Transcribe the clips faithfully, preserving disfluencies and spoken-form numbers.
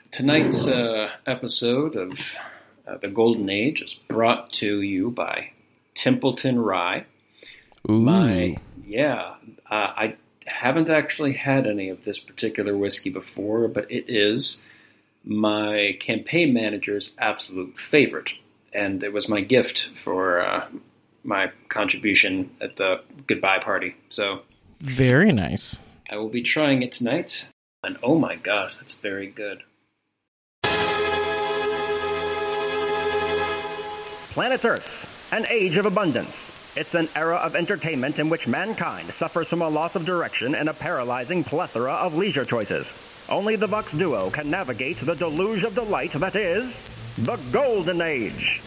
Tonight's uh, episode of uh, The Golden Age is brought to you by Templeton Rye. Ooh. My, yeah, uh, I haven't actually had any of this particular whiskey before, but it is my campaign manager's absolute favorite. And it was my gift for uh, my contribution at the goodbye party. So very nice. I will be trying it tonight. And oh my gosh, that's very good. Planet Earth, an age of abundance. It's an era of entertainment in which mankind suffers from a loss of direction and a paralyzing plethora of leisure choices. Only the Vox Duo can navigate the deluge of delight that is the Golden Age.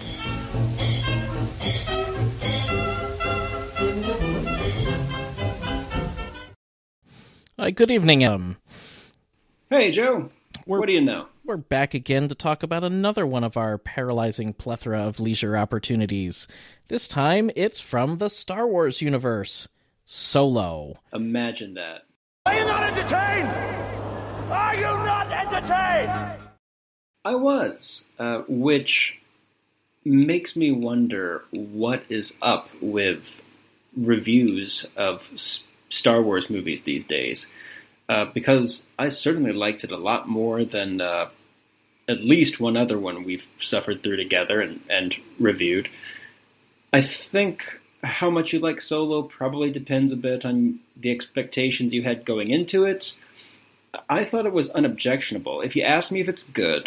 Uh, good evening, um. Hey, Joe. We're, what do you know? We're back again to talk about another one of our paralyzing plethora of leisure opportunities. This time, it's from the Star Wars universe. Solo. Imagine that. Are you not entertained? Are you not entertained? I was, uh, which makes me wonder what is up with reviews of S- Star Wars movies these days. Uh, because I certainly liked it a lot more than uh, at least one other one we've suffered through together and, and reviewed. I think how much you like Solo probably depends a bit on the expectations you had going into it. I thought it was unobjectionable. If you ask me if it's good,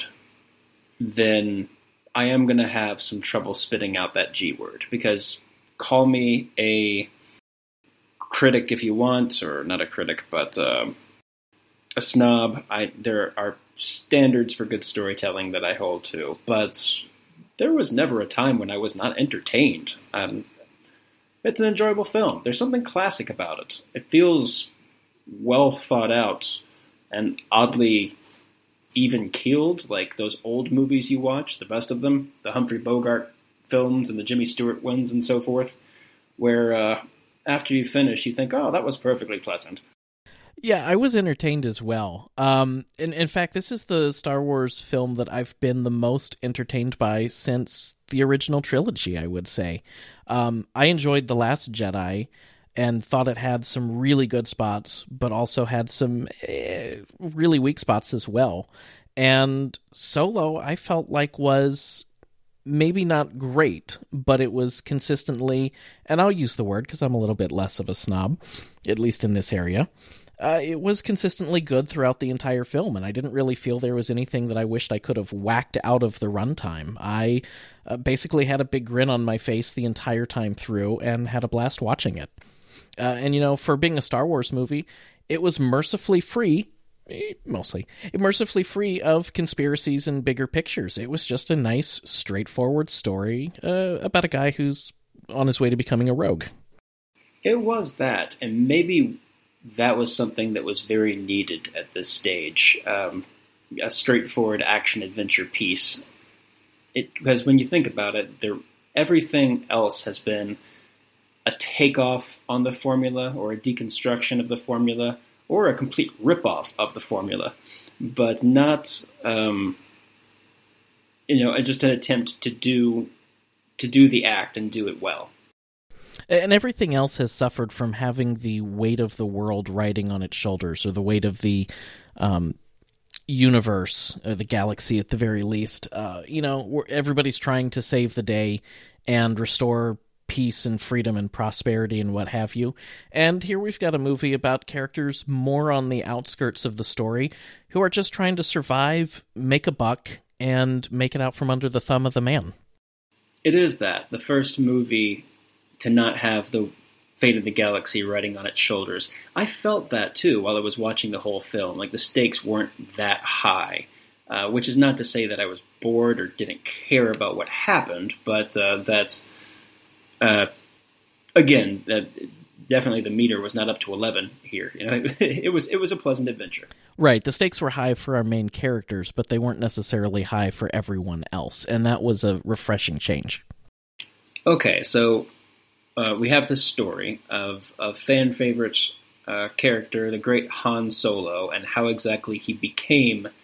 then I am going to have some trouble spitting out that G word. Because call me a critic if you want, or not a critic, but uh, a snob. I there are standards for good storytelling that I hold to, but there was never a time when I was not entertained. Um, it's an enjoyable film. There's something classic about it. It feels well thought out and oddly even-keeled, like those old movies you watch, the best of them, the Humphrey Bogart films and the Jimmy Stewart ones and so forth, where uh, after you finish, you think, oh, that was perfectly pleasant. Yeah, I was entertained as well. Um, in, in fact, this is the Star Wars film that I've been the most entertained by since the original trilogy, I would say. Um, I enjoyed The Last Jedi and thought it had some really good spots, but also had some eh, really weak spots as well. And Solo, I felt like was maybe not great, but it was consistently, and I'll use the word because I'm a little bit less of a snob, at least in this area. Uh, it was consistently good throughout the entire film, and I didn't really feel there was anything that I wished I could have whacked out of the runtime. I uh, basically had a big grin on my face the entire time through and had a blast watching it. Uh, and, you know, for being a Star Wars movie, it was mercifully free, mostly, mercifully free of conspiracies and bigger pictures. It was just a nice, straightforward story uh, about a guy who's on his way to becoming a rogue. It was that, and maybe that was something that was very needed at this stage. Um, a straightforward action-adventure piece. It, because when you think about it, there, everything else has been a takeoff on the formula, or a deconstruction of the formula, or a complete ripoff of the formula, but not, um, you know, just an attempt to do to do the act and do it well. And everything else has suffered from having the weight of the world riding on its shoulders, or the weight of the um, universe, or the galaxy at the very least. Uh, you know, everybody's trying to save the day and restore peace and freedom and prosperity and what have you. And here we've got a movie about characters more on the outskirts of the story who are just trying to survive, make a buck, and make it out from under the thumb of the man. It is that. The first movie to not have the fate of the galaxy riding on its shoulders. I felt that, too, while I was watching the whole film. Like, the stakes weren't that high, uh, which is not to say that I was bored or didn't care about what happened, but uh, that's, uh, again, uh, definitely the meter was not up to eleven here. You know, it was it was a pleasant adventure. Right, the stakes were high for our main characters, but they weren't necessarily high for everyone else, and that was a refreshing change. Okay, so Uh, we have this story of a fan favorite uh, character, the great Han Solo, and how exactly he became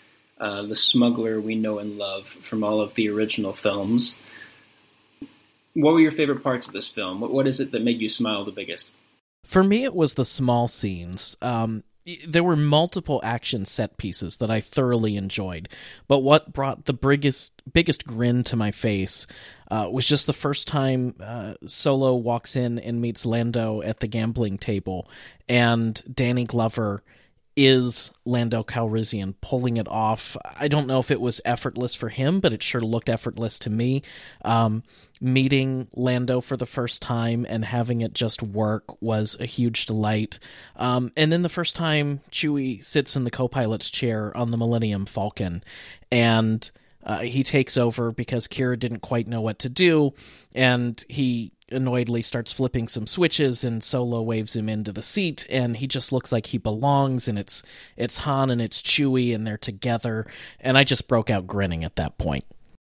uh, the smuggler we know and love from all of the original films. What were your favorite parts of this film? What, what is it that made you smile the biggest? For me, it was the small scenes. Um, there were multiple action set pieces that I thoroughly enjoyed, but what brought the biggest biggest grin to my face uh, was just the first time uh, Solo walks in and meets Lando at the gambling table, and Danny Glover is Lando Calrissian pulling it off. I don't know if it was effortless for him, but it sure looked effortless to me. Um, meeting Lando for the first time and having it just work was a huge delight. Um, and then the first time Chewie sits in the co-pilot's chair on the Millennium Falcon, and uh, he takes over because Kira didn't quite know what to do, and he annoyedly starts flipping some switches, and Solo waves him into the seat, and he just looks like he belongs, and it's it's Han and it's Chewie, and they're together, and I just broke out grinning at that point.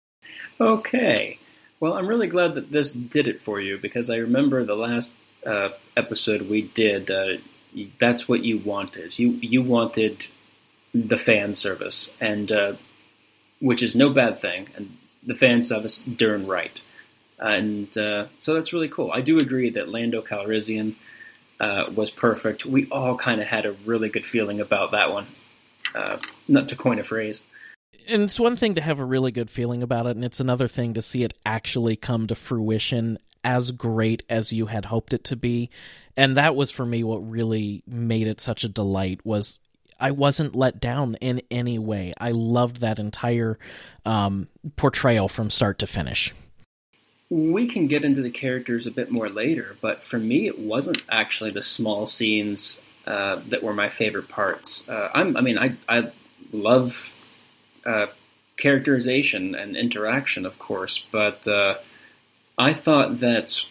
Okay. Well, I'm really glad that this did it for you, because I remember the last uh, episode we did, uh, that's what you wanted. You you wanted the fan service, and uh, which is no bad thing, and the fan service darn right. And uh, so that's really cool. I do agree that Lando Calrissian uh, was perfect. We all kind of had a really good feeling about that one, uh, not to coin a phrase. And it's one thing to have a really good feeling about it, and it's another thing to see it actually come to fruition as great as you had hoped it to be. And that was, for me, what really made it such a delight, was I wasn't let down in any way. I loved that entire um, portrayal from start to finish. We can get into the characters a bit more later, but for me, it wasn't actually the small scenes uh, that were my favorite parts. Uh, I'm, I mean, I, I love uh, characterization and interaction, of course, but uh, I thought that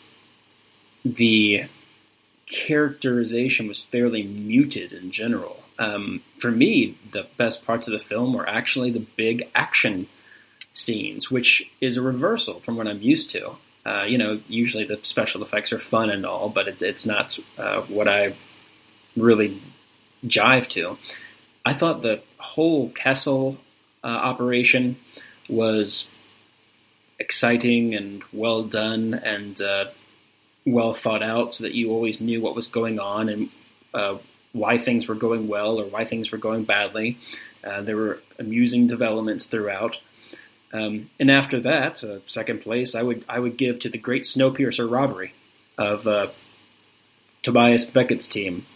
the characterization was fairly muted in general. Um, for me, the best parts of the film were actually the big action scenes, which is a reversal from what I'm used to. Uh, you know, usually the special effects are fun and all, but it, it's not uh, what I really jive to. I thought the whole Kessel uh, operation was exciting and well done and uh, well thought out, so that you always knew what was going on and uh, why things were going well or why things were going badly. Uh, there were amusing developments throughout. Um, and after that, uh, second place, I would I would give to the Great Snowpiercer Robbery of uh, Tobias Beckett's team.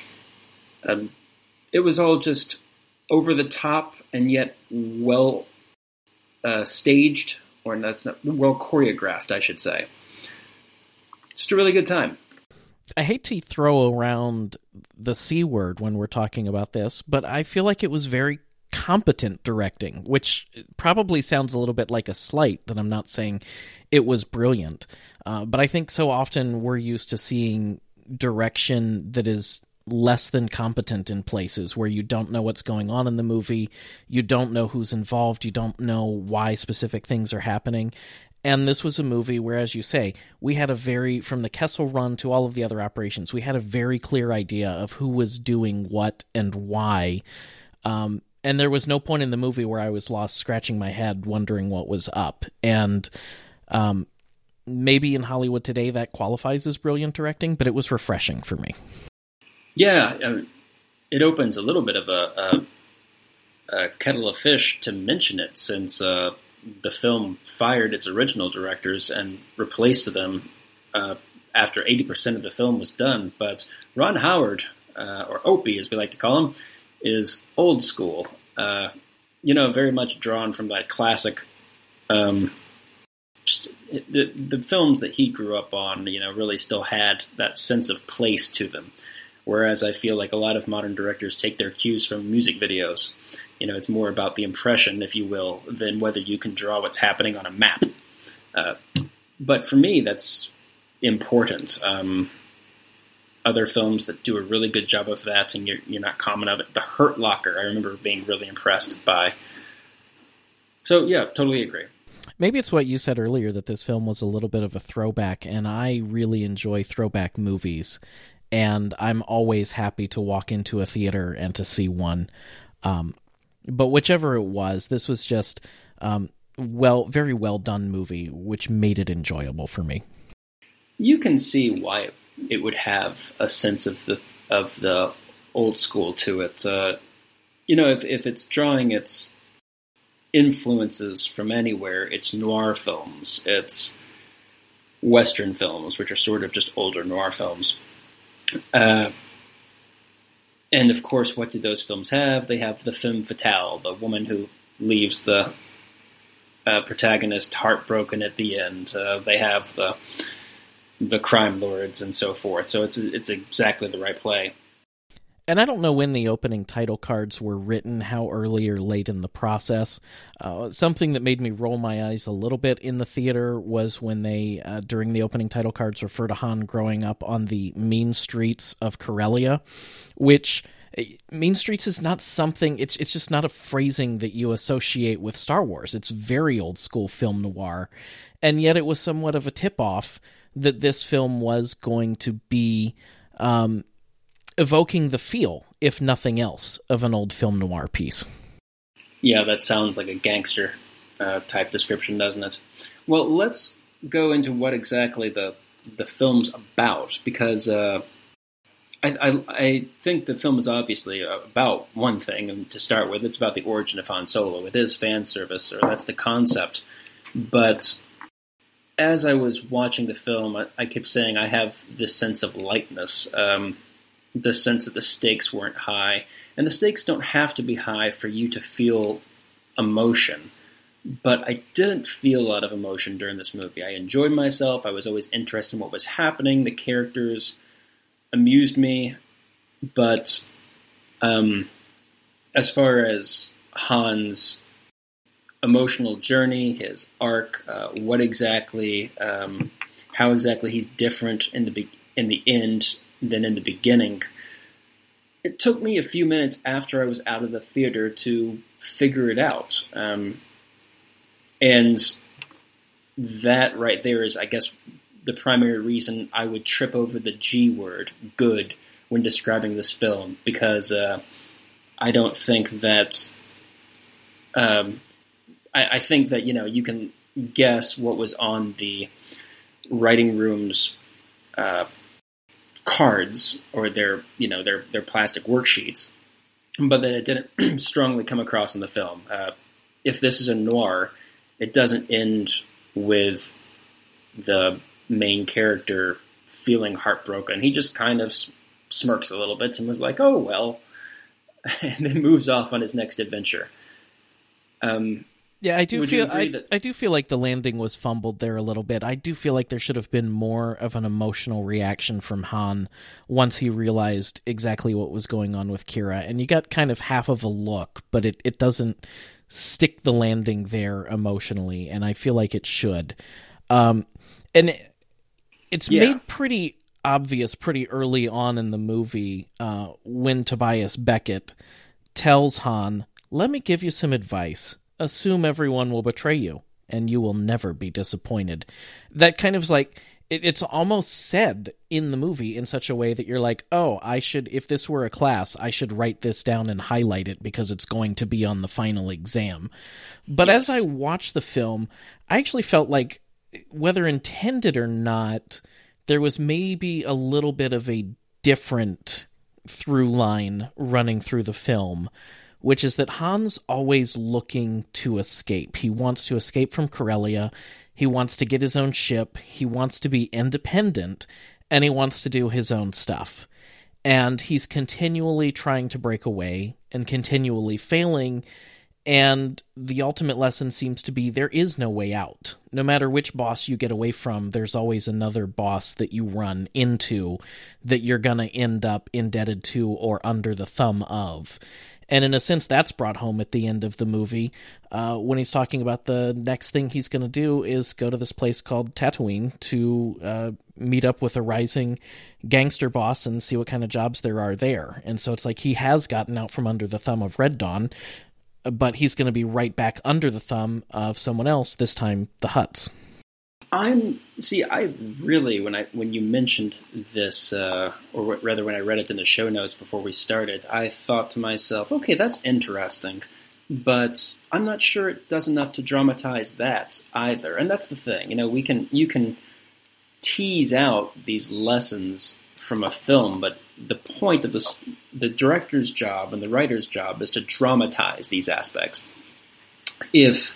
Um, it was all just over the top and yet well uh, staged, or that's not well choreographed, I should say. Just a really good time. I hate to throw around the C word when we're talking about this, but I feel like it was very competent directing, which probably sounds a little bit like a slight, that I'm not saying it was brilliant. Uh, but I think so often we're used to seeing direction that is less than competent in places where you don't know what's going on in the movie, you don't know who's involved, you don't know why specific things are happening. And this was a movie where, as you say, we had a very, from the Kessel Run to all of the other operations, we had a very clear idea of who was doing what and why. Um, And there was no point in the movie where I was lost scratching my head wondering what was up. And um, maybe in Hollywood today that qualifies as brilliant directing, but it was refreshing for me. Yeah, uh, it opens a little bit of a, a, a kettle of fish to mention it, since uh, the film fired its original directors and replaced them uh, after eighty percent of the film was done. But Ron Howard, uh, or Opie as we like to call him, is old school, uh, you know, very much drawn from that classic, um, the, the films that he grew up on, you know, really still had that sense of place to them. Whereas I feel like a lot of modern directors take their cues from music videos. You know, it's more about the impression, if you will, than whether you can draw what's happening on a map. Uh, but for me, that's important. Um, Other films that do a really good job of that, and you're, you're not common of it. The Hurt Locker, I remember being really impressed by. So, yeah, totally agree. Maybe it's what you said earlier, that this film was a little bit of a throwback, and I really enjoy throwback movies, and I'm always happy to walk into a theater and to see one. Um, But whichever it was, this was just um, well, very well done movie, which made it enjoyable for me. You can see why it would have a sense of the of the old school to it. Uh, you know, if if it's drawing its influences from anywhere, it's noir films, it's Western films, which are sort of just older noir films. Uh, and of course, what do those films have? They have the femme fatale, the woman who leaves the uh, protagonist heartbroken at the end. Uh, they have the the crime lords and so forth. So it's it's exactly the right play. And I don't know when the opening title cards were written, how early or late in the process. Uh, something that made me roll my eyes a little bit in the theater was when they, uh, during the opening title cards, refer to Han growing up on the mean streets of Corellia, which mean streets is not something, it's it's just not a phrasing that you associate with Star Wars. It's very old school film noir, and yet it was somewhat of a tip-off that this film was going to be um, evoking the feel, if nothing else, of an old film noir piece. Yeah, that sounds like a gangster uh, type description, doesn't it? Well, let's go into what exactly the the film's about, because uh, I, I, I think the film is obviously about one thing, and to start with, it's about the origin of Han Solo. It is fan service, or that's the concept. But as I was watching the film, I, I kept saying I have this sense of lightness, um, the sense that the stakes weren't high. And the stakes don't have to be high for you to feel emotion. But I didn't feel a lot of emotion during this movie. I enjoyed myself. I was always interested in what was happening. The characters amused me. But um, as far as Han's emotional journey, his arc, uh, what exactly, um, how exactly he's different in the be- in the end than in the beginning, it took me a few minutes after I was out of the theater to figure it out. Um, and that right there is, I guess, the primary reason I would trip over the G word, good, when describing this film, because uh, I don't think that... Um, I, I think that, you know, you can guess what was on the writing room's uh, cards, or their, you know, their their plastic worksheets, but that it didn't strongly come across in the film. Uh, if this is a noir, it doesn't end with the main character feeling heartbroken. He just kind of smirks a little bit and was like, "Oh well," and then moves off on his next adventure. Um, Yeah, I do Would feel you agree I, that- I do feel like the landing was fumbled there a little bit. I do feel like there should have been more of an emotional reaction from Han once he realized exactly what was going on with Kira. And you got kind of half of a look, but it, it doesn't stick the landing there emotionally, and I feel like it should. Um, and it, it's Yeah. made pretty obvious pretty early on in the movie uh, when Tobias Beckett tells Han, "Let me give you some advice. Assume everyone will betray you, and you will never be disappointed." That kind of is like, it, it's almost said in the movie in such a way that you're like, oh, I should, if this were a class, I should write this down and highlight it because it's going to be on the final exam. But Yes. as I watched the film, I actually felt like, whether intended or not, there was maybe a little bit of a different through line running through the film, which is that Han's always looking to escape. He wants to escape from Corellia. He wants to get his own ship. He wants to be independent, and he wants to do his own stuff. And he's continually trying to break away and continually failing, and the ultimate lesson seems to be there is no way out. No matter which boss you get away from, there's always another boss that you run into that you're going to end up indebted to or under the thumb of. And in a sense, that's brought home at the end of the movie uh, when he's talking about the next thing he's going to do is go to this place called Tatooine to uh, meet up with a rising gangster boss and see what kind of jobs there are there. And so it's like he has gotten out from under the thumb of Red Dawn, but he's going to be right back under the thumb of someone else, this time the Hutts. I'm see. I really, when I when you mentioned this, uh, or rather when I read it in the show notes before we started, I thought to myself, okay, that's interesting. but I'm not sure it does enough to dramatize that either. And that's the thing, you know, we can you can tease out these lessons from a film, but the point of this, the director's job and the writer's job is to dramatize these aspects. If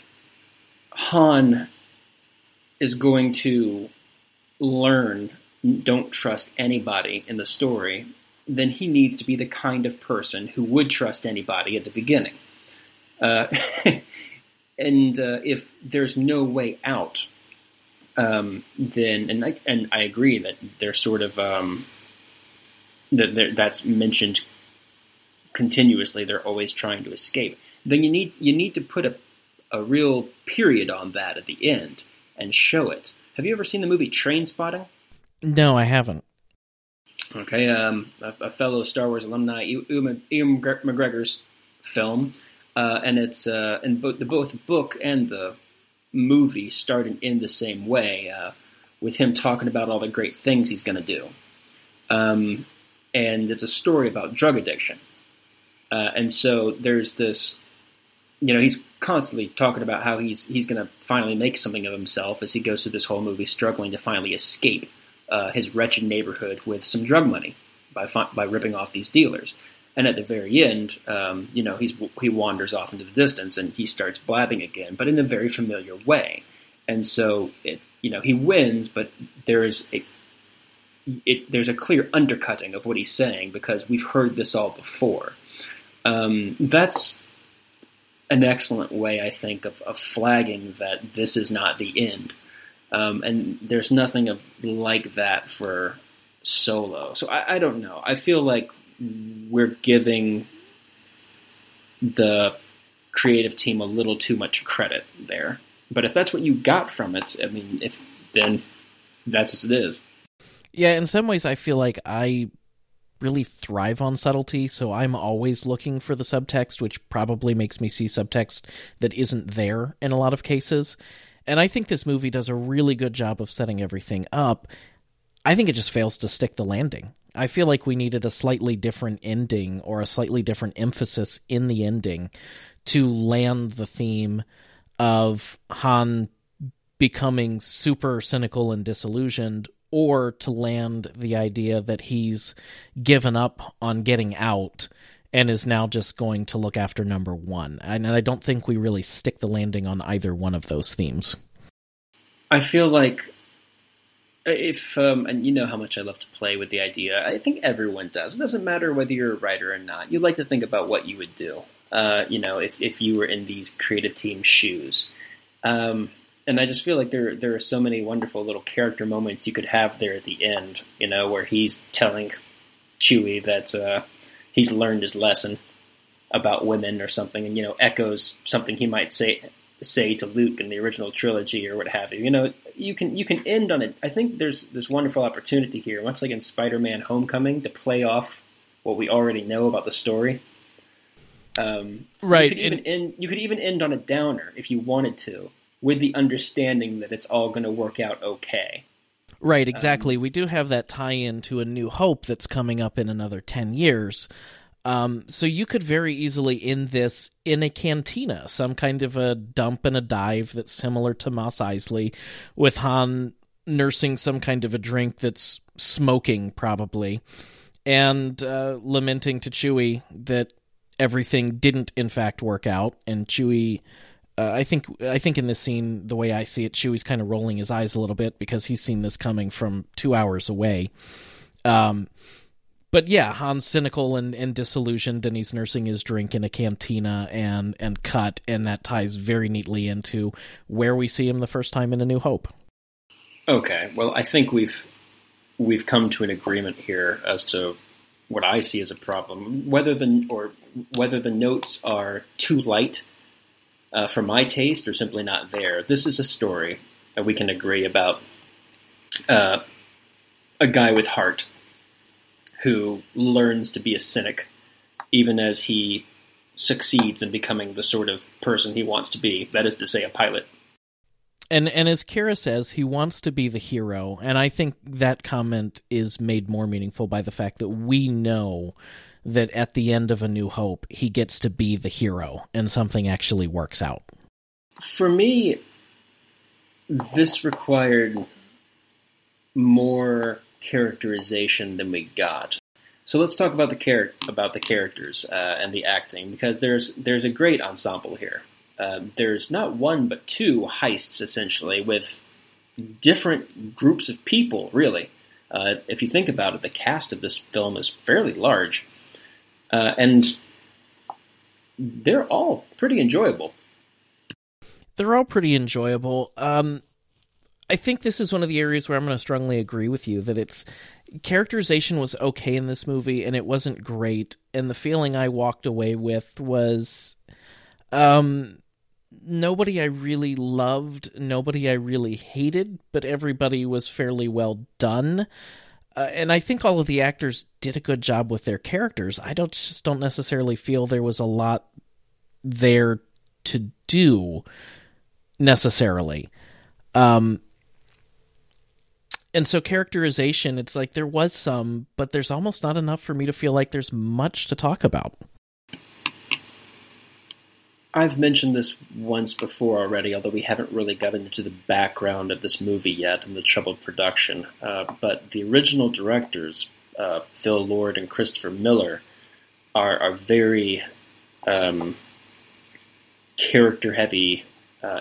Han is going to learn, don't trust anybody in the story, then he needs to be the kind of person who would trust anybody at the beginning. Uh, and uh, if there's no way out, um, then and I, and I agree that they're sort of um, that they're, that's mentioned continuously. They're always trying to escape. Then you need you need to put a a real period on that at the end and show it. Have you ever seen the movie Trainspotting? No, I haven't. Okay, um, a, a fellow Star Wars alumni, Ewan McGregor's film, uh, and it's uh, and both the both book and the movie started in the same way, uh, with him talking about all the great things he's going to do, um, and it's a story about drug addiction, uh, and so there's this, you know, he's constantly talking about how he's he's going to finally make something of himself as he goes through this whole movie, struggling to finally escape Uh, his wretched neighborhood with some drug money by by ripping off these dealers. And at the very end, um, you know, he's he wanders off into the distance and he starts blabbing again, but in a very familiar way. And so, it, you know, he wins, but there's a it, there's a clear undercutting of what he's saying because we've heard this all before. Um, that's an excellent way, I think, of, of flagging that this is not the end. Um, and there's nothing of like that for Solo. So I, I don't know. I feel like we're giving the creative team a little too much credit there. But if that's what you got from it, I mean, if then that's as it is. Yeah, in some ways I feel like I really thrive on subtlety, so I'm always looking for the subtext, which probably makes me see subtext that isn't there in a lot of cases. And I think this movie does a really good job of setting everything up. I think it just fails to stick the landing. I feel like we needed a slightly different ending or a slightly different emphasis in the ending to land the theme of Han becoming super cynical and disillusioned, or to land the idea that he's given up on getting out and is now just going to look after number one. And I don't think we really stick the landing on either one of those themes. I feel like if, um, and you know how much I love to play with the idea, I think everyone does. It doesn't matter whether you're a writer or not. You like to think about what you would do, uh, you know, if, if you were in these creative team shoes. Um, and I just feel like there there are so many wonderful little character moments you could have there at the end, you know, where he's telling Chewie that uh, he's learned his lesson about women or something, and, you know, echoes something he might say say to Luke in the original trilogy or what have you. You know, you can you can end on it. I think there's this wonderful opportunity here, much like in Spider-Man Homecoming, to play off what we already know about the story. Um, right. You could, even end, you could even end on a downer if you wanted to, with the understanding that it's all going to work out okay. Right, exactly. Um, we do have that tie-in to A New Hope that's coming up in another ten years. Um, so you could very easily end this in a cantina, some kind of a dump and a dive that's similar to Mos Eisley, with Han nursing some kind of a drink that's smoking, probably, and uh, lamenting to Chewie that everything didn't, in fact, work out. And Chewie, uh, I think I think in this scene, the way I see it, Chewie's kind of rolling his eyes a little bit because he's seen this coming from two hours away. Um But yeah, Han's cynical and, and disillusioned, and he's nursing his drink in a cantina and, and cut, and that ties very neatly into where we see him the first time in A New Hope. Okay, well, I think we've we've come to an agreement here as to what I see as a problem. Whether the or whether the notes are too light uh, for my taste or simply not there. This is a story that we can agree about uh, a guy with heart who learns to be a cynic, even as he succeeds in becoming the sort of person he wants to be, that is to say, a pilot. And and as Kira says, he wants to be the hero, and I think that comment is made more meaningful by the fact that we know that at the end of A New Hope, he gets to be the hero and something actually works out. For me, this required more characterization than we got. So let's talk about the char- about the characters uh, and the acting, because there's there's a great ensemble here. Uh, there's not one but two heists, essentially, with different groups of people, really. Uh, if you think about it, the cast of this film is fairly large. Uh, and they're all pretty enjoyable. They're all pretty enjoyable. Um, I think this is one of the areas where I'm going to strongly agree with you, that it's characterization was okay in this movie, and it wasn't great. And the feeling I walked away with was... Um, nobody I really loved, nobody I really hated, but everybody was fairly well done. Uh, and I think all of the actors did a good job with their characters. I don't just don't necessarily feel there was a lot there to do, necessarily. Um, and so characterization, it's like there was some, but there's almost not enough for me to feel like there's much to talk about. I've mentioned this once before already, although we haven't really gotten into the background of this movie yet and the troubled production. Uh, but the original directors, uh, Phil Lord and Christopher Miller, are, are very um, character-heavy, uh,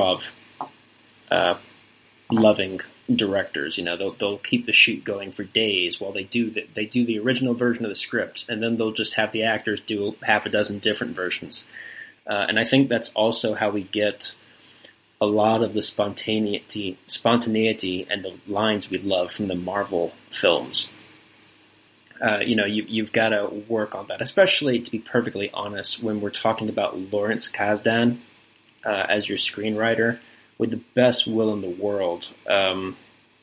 improv-loving uh, directors. You know, they'll they'll keep the shoot going for days while they do the, they do the original version of the script, and then they'll just have the actors do half a dozen different versions. Uh, and I think that's also how we get a lot of the spontaneity, spontaneity and the lines we love from the Marvel films. Uh, you know, you, you've got to work on that, especially, to be perfectly honest, when we're talking about Lawrence Kasdan uh, as your screenwriter. With the best will in the world, um,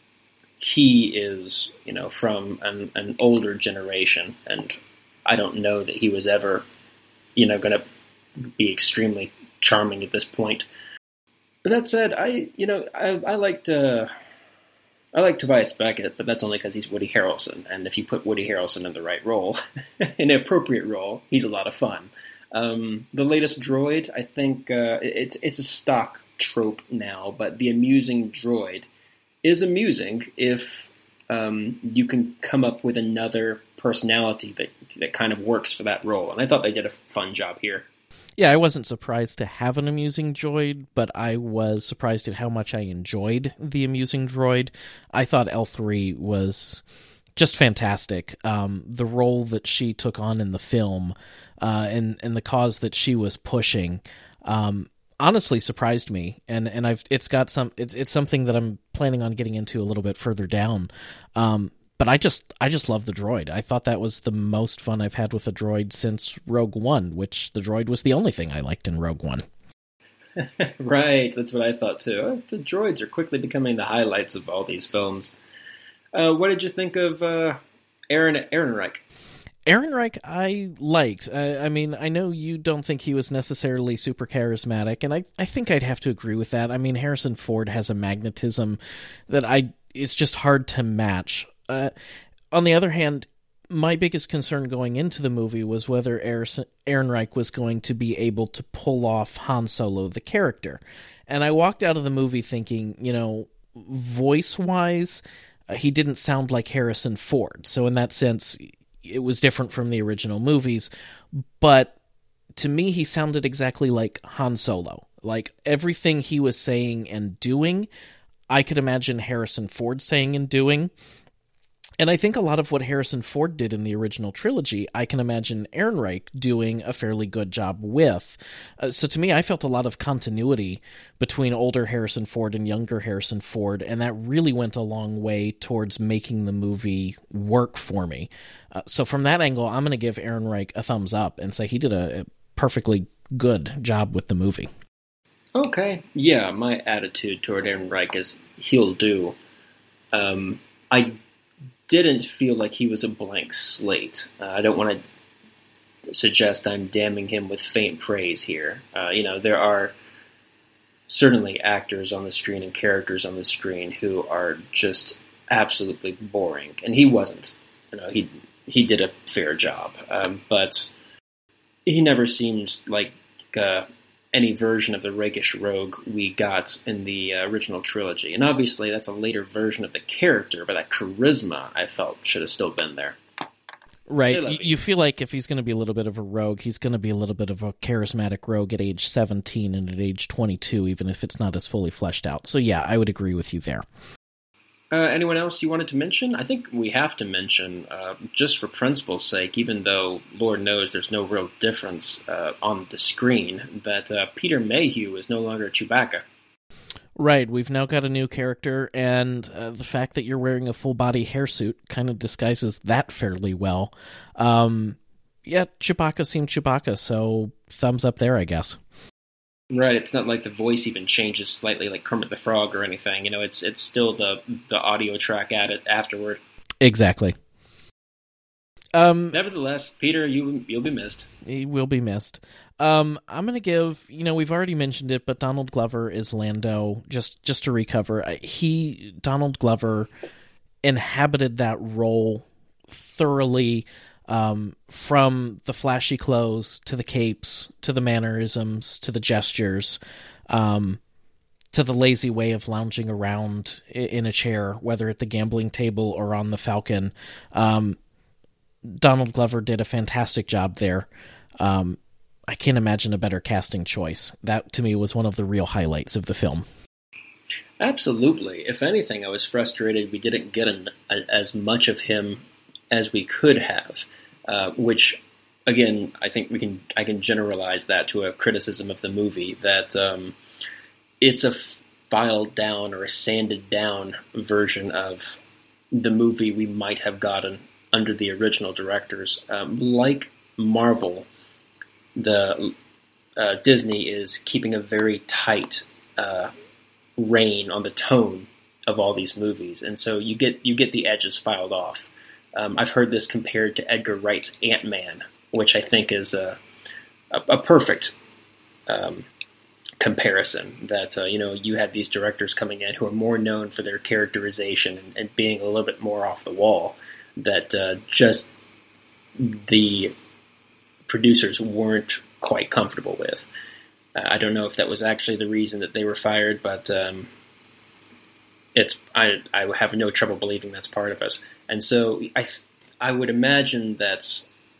he is, you know, from an, an older generation, and I don't know that he was ever, you know, going to be extremely charming at this point. But that said, I you know I I liked uh, I like Tobias Beckett, but that's only because he's Woody Harrelson, and if you put Woody Harrelson in the right role, in an appropriate role, he's a lot of fun. Um, the latest droid, I think uh, it's it's a stock trope now, but the amusing droid is amusing if um, you can come up with another personality that that kind of works for that role, and I thought they did a fun job here. Yeah, I wasn't surprised to have an amusing droid, but I was surprised at how much I enjoyed the amusing droid. I thought L three was just fantastic. Um, the role that she took on in the film uh, and, and the cause that she was pushing um, honestly surprised me. And, and I've it's got some it's, it's something that I'm planning on getting into a little bit further down. Um, But I just I just love the droid. I thought that was the most fun I've had with a droid since Rogue One, which the droid was the only thing I liked in Rogue One. Right, that's what I thought too. The droids are quickly becoming the highlights of all these films. Uh, what did you think of uh, Aaron Ehrenreich? Ehrenreich I liked. I, I mean, I know you don't think he was necessarily super charismatic, and I, I think I'd have to agree with that. I mean, Harrison Ford has a magnetism that I it's just hard to match. Uh, on the other hand, my biggest concern going into the movie was whether Ehrenreich was going to be able to pull off Han Solo, the character. And I walked out of the movie thinking, you know, voice-wise, uh, he didn't sound like Harrison Ford. So in that sense, it was different from the original movies. But to me, he sounded exactly like Han Solo. Like, everything he was saying and doing, I could imagine Harrison Ford saying and doing. And I think a lot of what Harrison Ford did in the original trilogy, I can imagine Ehrenreich doing a fairly good job with. Uh, so to me, I felt a lot of continuity between older Harrison Ford and younger Harrison Ford, and that really went a long way towards making the movie work for me. Uh, so from that angle, I'm going to give Ehrenreich a thumbs up and say he did a, a perfectly good job with the movie. Okay, yeah, my attitude toward Ehrenreich is he'll do. Um, I didn't feel like he was a blank slate. Uh, I don't want to suggest I'm damning him with faint praise here. Uh, you know, there are certainly actors on the screen and characters on the screen who are just absolutely boring, and he wasn't. You know, he he did a fair job. Um, but he never seemed like uh, any version of the rakish rogue we got in the uh, original trilogy. And obviously that's a later version of the character, but that charisma, I felt, should have still been there. Right. You, you feel like if he's going to be a little bit of a rogue, he's going to be a little bit of a charismatic rogue at age seventeen and at age twenty-two, even if it's not as fully fleshed out. So yeah, I would agree with you there. Uh, anyone else you wanted to mention? I think we have to mention, uh, just for principle's sake, even though Lord knows there's no real difference uh, on the screen, that uh, Peter Mayhew is no longer Chewbacca. Right, we've now got a new character, and uh, the fact that you're wearing a full-body hairsuit kind of disguises that fairly well. Um, yeah, Chewbacca seemed Chewbacca, so thumbs up there, I guess. Right, it's not like the voice even changes slightly like Kermit the Frog or anything. You know, it's it's still the the audio track at it afterward. Exactly. Um, Nevertheless, Peter, you you'll be missed. He will be missed. Um, I'm going to give, you know, we've already mentioned it, but Donald Glover is Lando. Just just to recover, he Donald Glover inhabited that role thoroughly. Um, from the flashy clothes to the capes to the mannerisms to the gestures, um, to the lazy way of lounging around in a chair, whether at the gambling table or on the Falcon. Um, Donald Glover did a fantastic job there. Um, I can't imagine a better casting choice. That, to me, was one of the real highlights of the film. Absolutely. If anything, I was frustrated we didn't get an, a, as much of him as we could have, uh, which, again, I think we can I can generalize that to a criticism of the movie, that um, it's a filed down or a sanded down version of the movie we might have gotten under the original directors. Um, like Marvel, the uh, Disney is keeping a very tight uh, rein on the tone of all these movies, and so you get you get the edges filed off. Um, I've heard this compared to Edgar Wright's Ant-Man, which I think is a a, a perfect um, comparison. That uh, you know, you had these directors coming in who are more known for their characterization and, and being a little bit more off the wall, that uh, just the producers weren't quite comfortable with. Uh, I don't know if that was actually the reason that they were fired, but um, it's I I have no trouble believing that's part of it. And so I th- I would imagine that,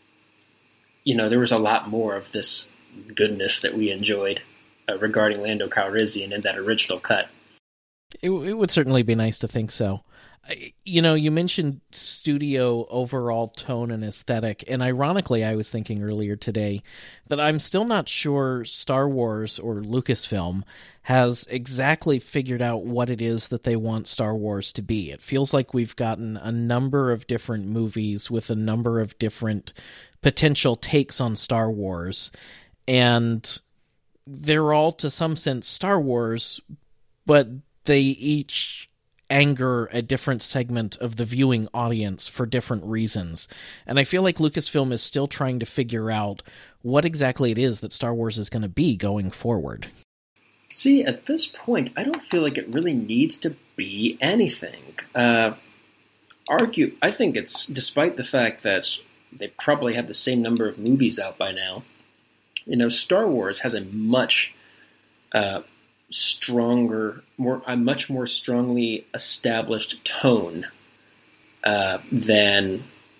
you know, there was a lot more of this goodness that we enjoyed uh, regarding Lando Calrissian in that original cut. It, it would certainly be nice to think so. You know, you mentioned studio overall tone and aesthetic, and ironically, I was thinking earlier today that I'm still not sure Star Wars or Lucasfilm has exactly figured out what it is that they want Star Wars to be. It feels like we've gotten a number of different movies with a number of different potential takes on Star Wars, and they're all, to some sense, Star Wars, but they each anger a different segment of the viewing audience for different reasons. And I feel like Lucasfilm is still trying to figure out what exactly it is that Star Wars is going to be going forward. See, at this point, I don't feel like it really needs to be anything. Uh, argue, I think it's, despite the fact that they probably have the same number of movies out by now, you know, Star Wars has a much uh, stronger, more a much more strongly established tone uh, than,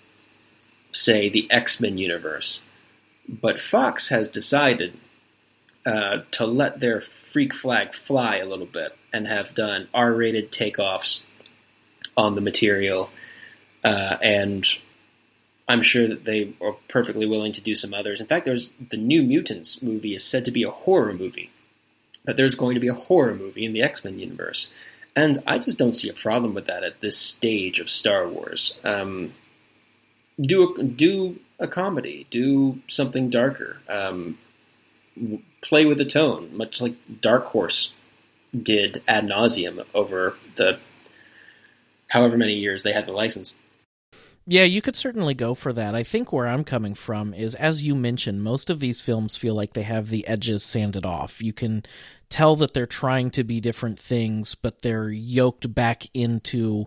say, the X-Men universe. But Fox has decided uh, to let their freak flag fly a little bit and have done R-rated takeoffs on the material, uh, and I'm sure that they are perfectly willing to do some others. In fact, there's the New Mutants movie is said to be a horror movie. That there's going to be a horror movie in the X-Men universe. And I just don't see a problem with that at this stage of Star Wars. Um, do, a, do a comedy. Do something darker. Um, play with the tone, much like Dark Horse did ad nauseum over the however many years they had the license. Yeah, you could certainly go for that. I think where I'm coming from is, as you mentioned, most of these films feel like they have the edges sanded off. You can tell that they're trying to be different things, but they're yoked back into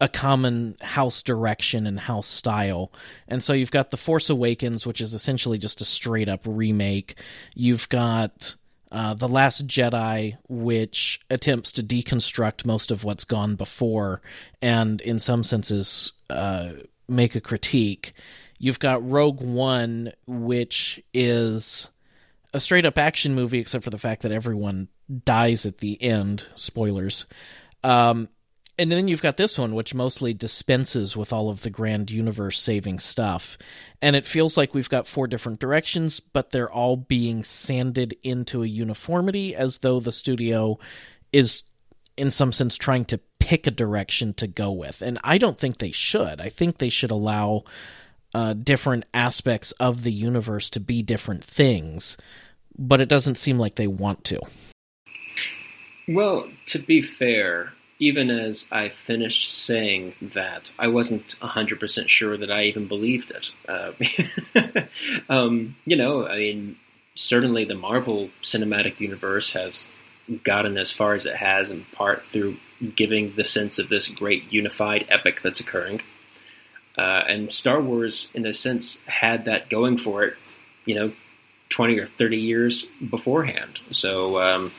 a common house direction and house style. And so you've got The Force Awakens, which is essentially just a straight up remake. You've got uh, The Last Jedi, which attempts to deconstruct most of what's gone before and in some senses uh, make a critique. You've got Rogue One, which is a straight up action movie, except for the fact that everyone dies at the end. Spoilers. Um, and then you've got this one, which mostly dispenses with all of the grand universe-saving stuff. And it feels like we've got four different directions, but they're all being sanded into a uniformity, as though the studio is, in some sense, trying to pick a direction to go with. And I don't think they should. I think they should allow uh, different aspects of the universe to be different things, but it doesn't seem like they want to. Well, to be fair, even as I finished saying that, I wasn't one hundred percent sure that I even believed it. Uh, um, you know, I mean, certainly the Marvel Cinematic Universe has gotten as far as it has, in part through giving the sense of this great unified epic that's occurring. Uh, and Star Wars, in a sense, had that going for it, you know, twenty or thirty years beforehand. So, um,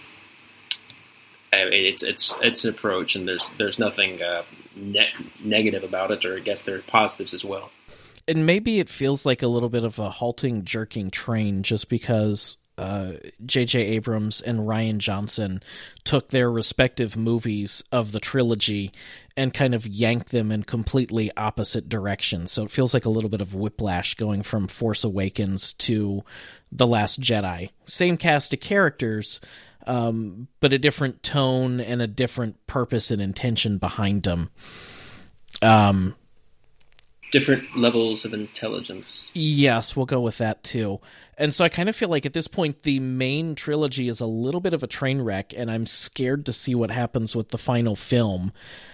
It's it's it's an approach, and there's there's nothing uh, ne- negative about it, or I guess there are positives as well. And maybe it feels like a little bit of a halting, jerking train, just because uh, J J Abrams and Rian Johnson took their respective movies of the trilogy and kind of yanked them in completely opposite directions. So it feels like a little bit of whiplash going from Force Awakens to The Last Jedi. Same cast of characters, Um, but a different tone and a different purpose and intention behind them. Um, different levels of intelligence. Yes, we'll go with that too. And so I kind of feel like at this point the main trilogy is a little bit of a train wreck, and I'm scared to see what happens with the final film.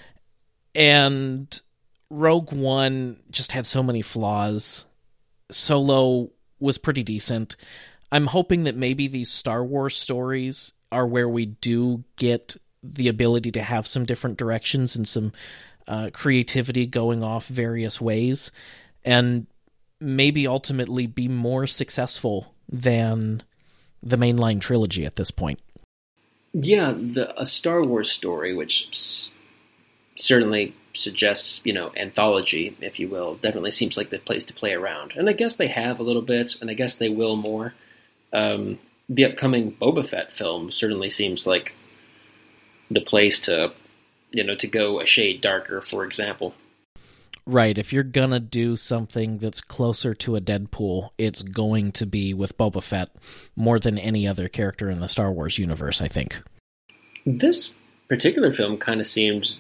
And Rogue One just had so many flaws. Solo was pretty decent. I'm hoping that maybe these Star Wars stories are where we do get the ability to have some different directions and some uh, creativity going off various ways, and maybe ultimately be more successful than the mainline trilogy at this point. Yeah, the a Star Wars story, which s- certainly suggests, you know, anthology, if you will, definitely seems like the place to play around. And I guess they have a little bit, and I guess they will more. Um, the upcoming Boba Fett film certainly seems like the place to, you know, to go a shade darker, for example. Right, if you're gonna do something that's closer to a Deadpool, it's going to be with Boba Fett more than any other character in the Star Wars universe, I think. This particular film kind of seemed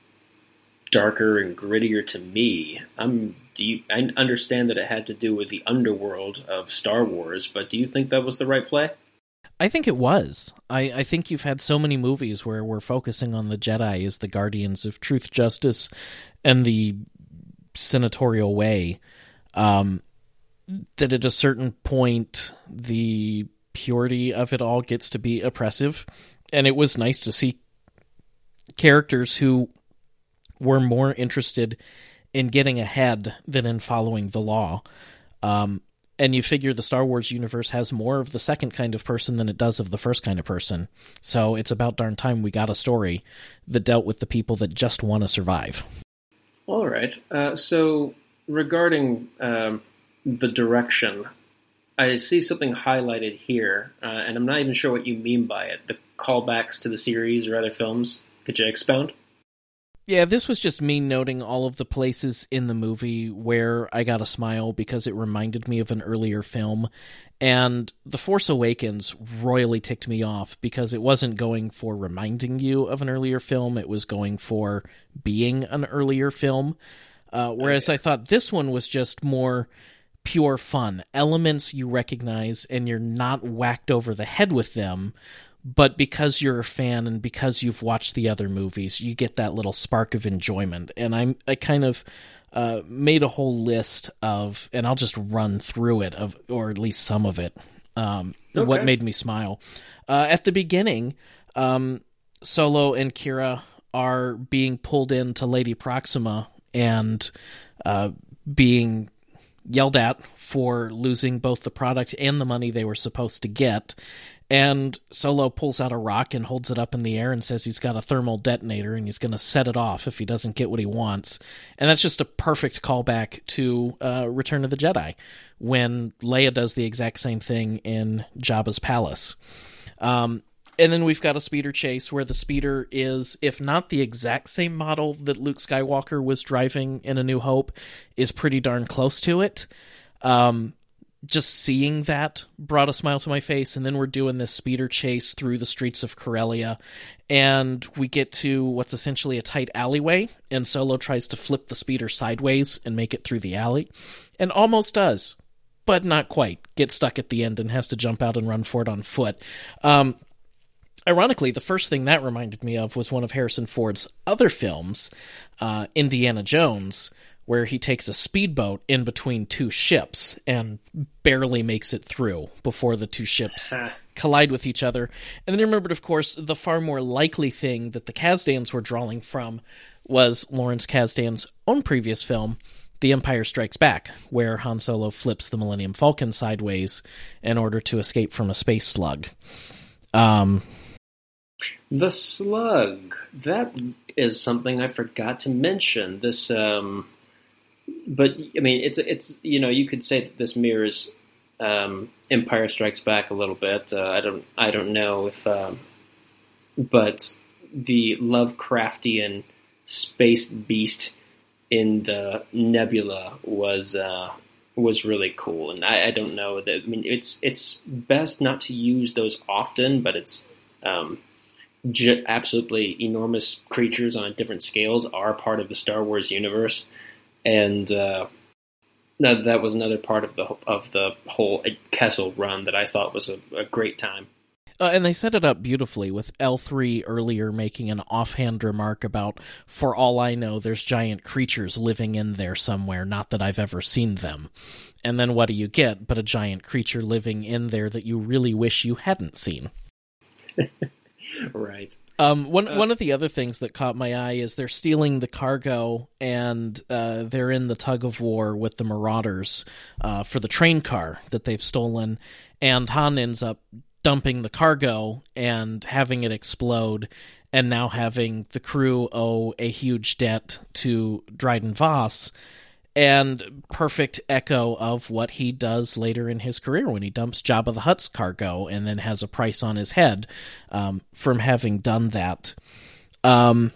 darker and grittier to me. I'm, do you, I understand that it had to do with the underworld of Star Wars, but do you think that was the right play? I think it was. I, I think you've had so many movies where we're focusing on the Jedi as the guardians of truth, justice, and the senatorial way, um, that at a certain point, the purity of it all gets to be oppressive. And it was nice to see characters who were more interested in getting ahead than in following the law. Um, and you figure the Star Wars universe has more of the second kind of person than it does of the first kind of person. So it's about darn time we got a story that dealt with the people that just want to survive. All right. Uh, so regarding um, the direction, I see something highlighted here, uh, and I'm not even sure what you mean by it. The callbacks to the series or other films. Could you expound? Yeah, this was just me noting all of the places in the movie where I got a smile because it reminded me of an earlier film. And The Force Awakens royally ticked me off because it wasn't going for reminding you of an earlier film, it was going for being an earlier film. Uh, whereas okay. I thought this one was just more pure fun. Elements you recognize and you're not whacked over the head with them, but because you're a fan and because you've watched the other movies, you get that little spark of enjoyment. And I'm, I kind of uh, made a whole list of, and I'll just run through it, of, or at least some of it, um, okay. what made me smile. Uh, at the beginning, um, Solo and Kira are being pulled into Lady Proxima and uh, being yelled at for losing both the product and the money they were supposed to get. And Solo pulls out a rock and holds it up in the air and says he's got a thermal detonator and he's going to set it off if he doesn't get what he wants. And that's just a perfect callback to uh, Return of the Jedi, when Leia does the exact same thing in Jabba's palace. Um, and then we've got a speeder chase where the speeder is, if not the exact same model that Luke Skywalker was driving in A New Hope, is pretty darn close to it. Um... Just seeing that brought a smile to my face, and then we're doing this speeder chase through the streets of Corellia, and we get to what's essentially a tight alleyway, and Solo tries to flip the speeder sideways and make it through the alley, and almost does, but not quite. Gets stuck at the end and has to jump out and run for it on foot. Um, ironically, the first thing that reminded me of was one of Harrison Ford's other films, uh, Indiana Jones, where he takes a speedboat in between two ships and barely makes it through before the two ships collide with each other. And then I remembered, of course, the far more likely thing that the Kasdans were drawing from was Lawrence Kasdan's own previous film, The Empire Strikes Back, where Han Solo flips the Millennium Falcon sideways in order to escape from a space slug. Um... The slug. That is something I forgot to mention. This, um... But I mean, it's it's you know, you could say that this mirrors um, Empire Strikes Back a little bit. Uh, I don't I don't know if, um, but the Lovecraftian space beast in the nebula was uh, was really cool, and I, I don't know that. I mean, it's it's best not to use those often, but it's um, j- absolutely enormous creatures on different scales are part of the Star Wars universe. And uh, that that was another part of the of the whole Kessel run that I thought was a, a great time. Uh, and they set it up beautifully with L three earlier making an offhand remark about, for all I know, there's giant creatures living in there somewhere, not that I've ever seen them. And then what do you get but a giant creature living in there that you really wish you hadn't seen? Right. Um, one uh, one of the other things that caught my eye is they're stealing the cargo, and uh, they're in the tug of war with the Marauders uh, for the train car that they've stolen, and Han ends up dumping the cargo and having it explode, and now having the crew owe a huge debt to Dryden Voss. And perfect echo of what he does later in his career when he dumps Jabba the Hutt's cargo and then has a price on his head um, from having done that. Um,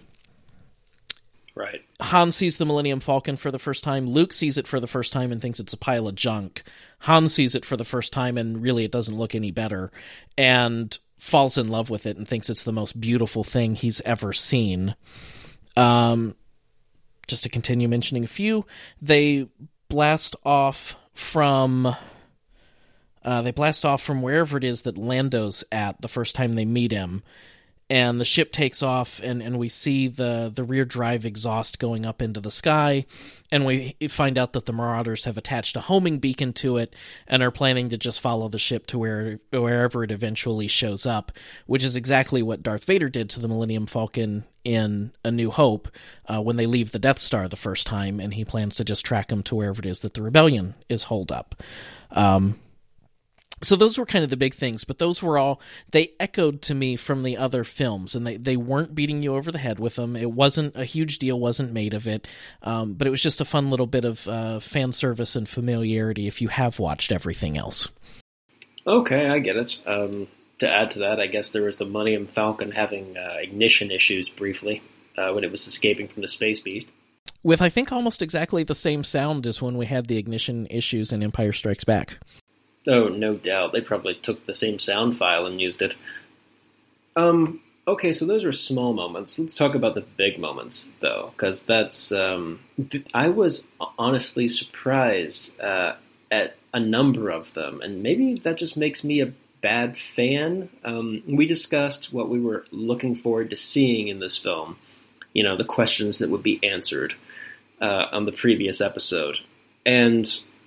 right. Han sees the Millennium Falcon for the first time. Luke sees it for the first time and thinks it's a pile of junk. Han sees it for the first time and really it doesn't look any better. And falls in love with it and thinks it's the most beautiful thing he's ever seen. Um... Just to continue mentioning a few, they blast off from uh, they blast off from wherever it is that Lando's at the first time they meet him, and the ship takes off, and, and we see the, the rear drive exhaust going up into the sky, and we find out that the Marauders have attached a homing beacon to it and are planning to just follow the ship to where wherever it eventually shows up, which is exactly what Darth Vader did to the Millennium Falcon in A New Hope uh, when they leave the Death Star the first time, and he plans to just track them to wherever it is that the rebellion is holed up. Um, so those were kind of the big things, but those were all, they echoed to me from the other films, and they, they weren't beating you over the head with them. It wasn't, a huge deal wasn't made of it, um, but it was just a fun little bit of uh, fan service and familiarity if you have watched everything else. Okay, I get it. Um, to add to that, I guess there was the Millennium Falcon having uh, ignition issues briefly uh, when it was escaping from the Space Beast. With, I think, almost exactly the same sound as when we had the ignition issues in Empire Strikes Back. Oh, no doubt. They probably took the same sound file and used it. Um, okay, so those are small moments. Let's talk about the big moments, though, because that's... Um, I was honestly surprised uh, at a number of them, and maybe that just makes me a bad fan. Um, we discussed what we were looking forward to seeing in this film. You know, the questions that would be answered uh, on the previous episode. And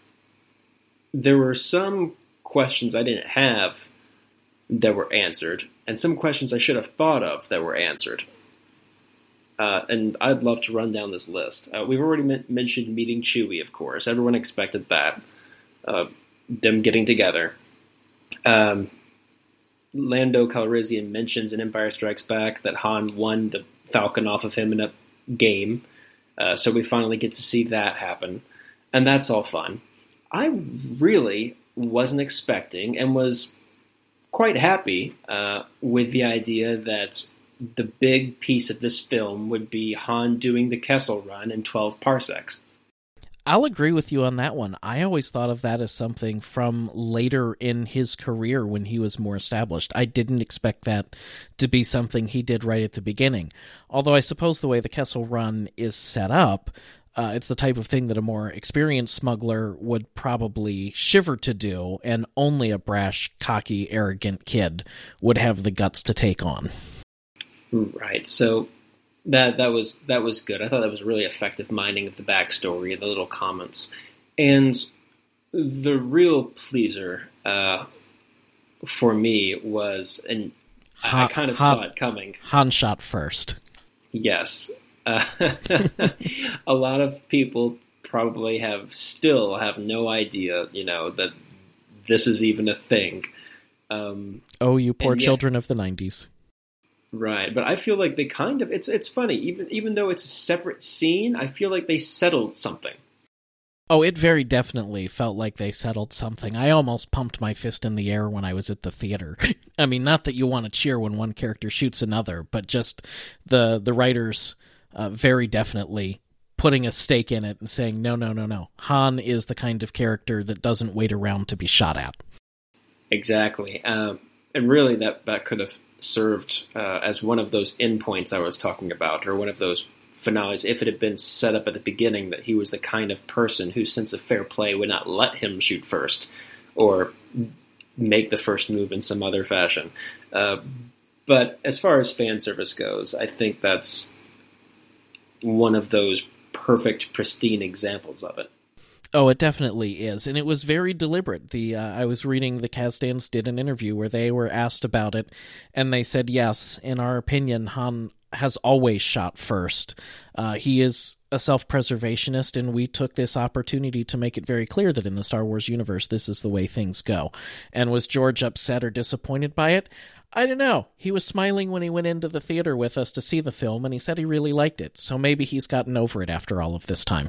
there were some questions I didn't have that were answered, and some questions I should have thought of that were answered. Uh, and I'd love to run down this list. Uh, we've already m- mentioned meeting Chewie, of course. Everyone expected that. Uh, them getting together. Um, Lando Calrissian mentions in Empire Strikes Back that Han won the Falcon off of him in a game. Uh, so we finally get to see that happen. And that's all fun. I really wasn't expecting and was quite happy uh, with the idea that the big piece of this film would be Han doing the Kessel Run in twelve parsecs. I'll agree with you on that one. I always thought of that as something from later in his career when he was more established. I didn't expect that to be something he did right at the beginning. Although I suppose the way the Kessel Run is set up, uh, it's the type of thing that a more experienced smuggler would probably shiver to do, and only a brash, cocky, arrogant kid would have the guts to take on. Right. So that that was that was good. I thought that was really effective mining of the backstory and the little comments. And the real pleaser uh, for me was, and Han, I kind of Han, saw it coming. Han shot first. Yes. Uh, a lot of people probably have still have no idea, you know, that this is even a thing. Um, oh, you poor yet, children of the nineties. Right, but I feel like they kind of, it's it's funny, even even though it's a separate scene, I feel like they settled something. Oh, it very definitely felt like they settled something. I almost pumped my fist in the air when I was at the theater. I mean, not that you want to cheer when one character shoots another, but just the, the writers uh, very definitely putting a stake in it and saying, no, no, no, no. Han is the kind of character that doesn't wait around to be shot at. Exactly. Um, and really that, that could have served uh, as one of those endpoints I was talking about, or one of those finales, if it had been set up at the beginning that he was the kind of person whose sense of fair play would not let him shoot first, or make the first move in some other fashion. Uh, but as far as fan service goes, I think that's one of those perfect, pristine examples of it. Oh, it definitely is, and it was very deliberate. The uh, I was reading the Kasdans did an interview where they were asked about it, and they said, yes, in our opinion, Han has always shot first. Uh, he is a self-preservationist, and we took this opportunity to make it very clear that in the Star Wars universe, this is the way things go. And was George upset or disappointed by it? I don't know. He was smiling when he went into the theater with us to see the film, and he said he really liked it, so maybe he's gotten over it after all of this time.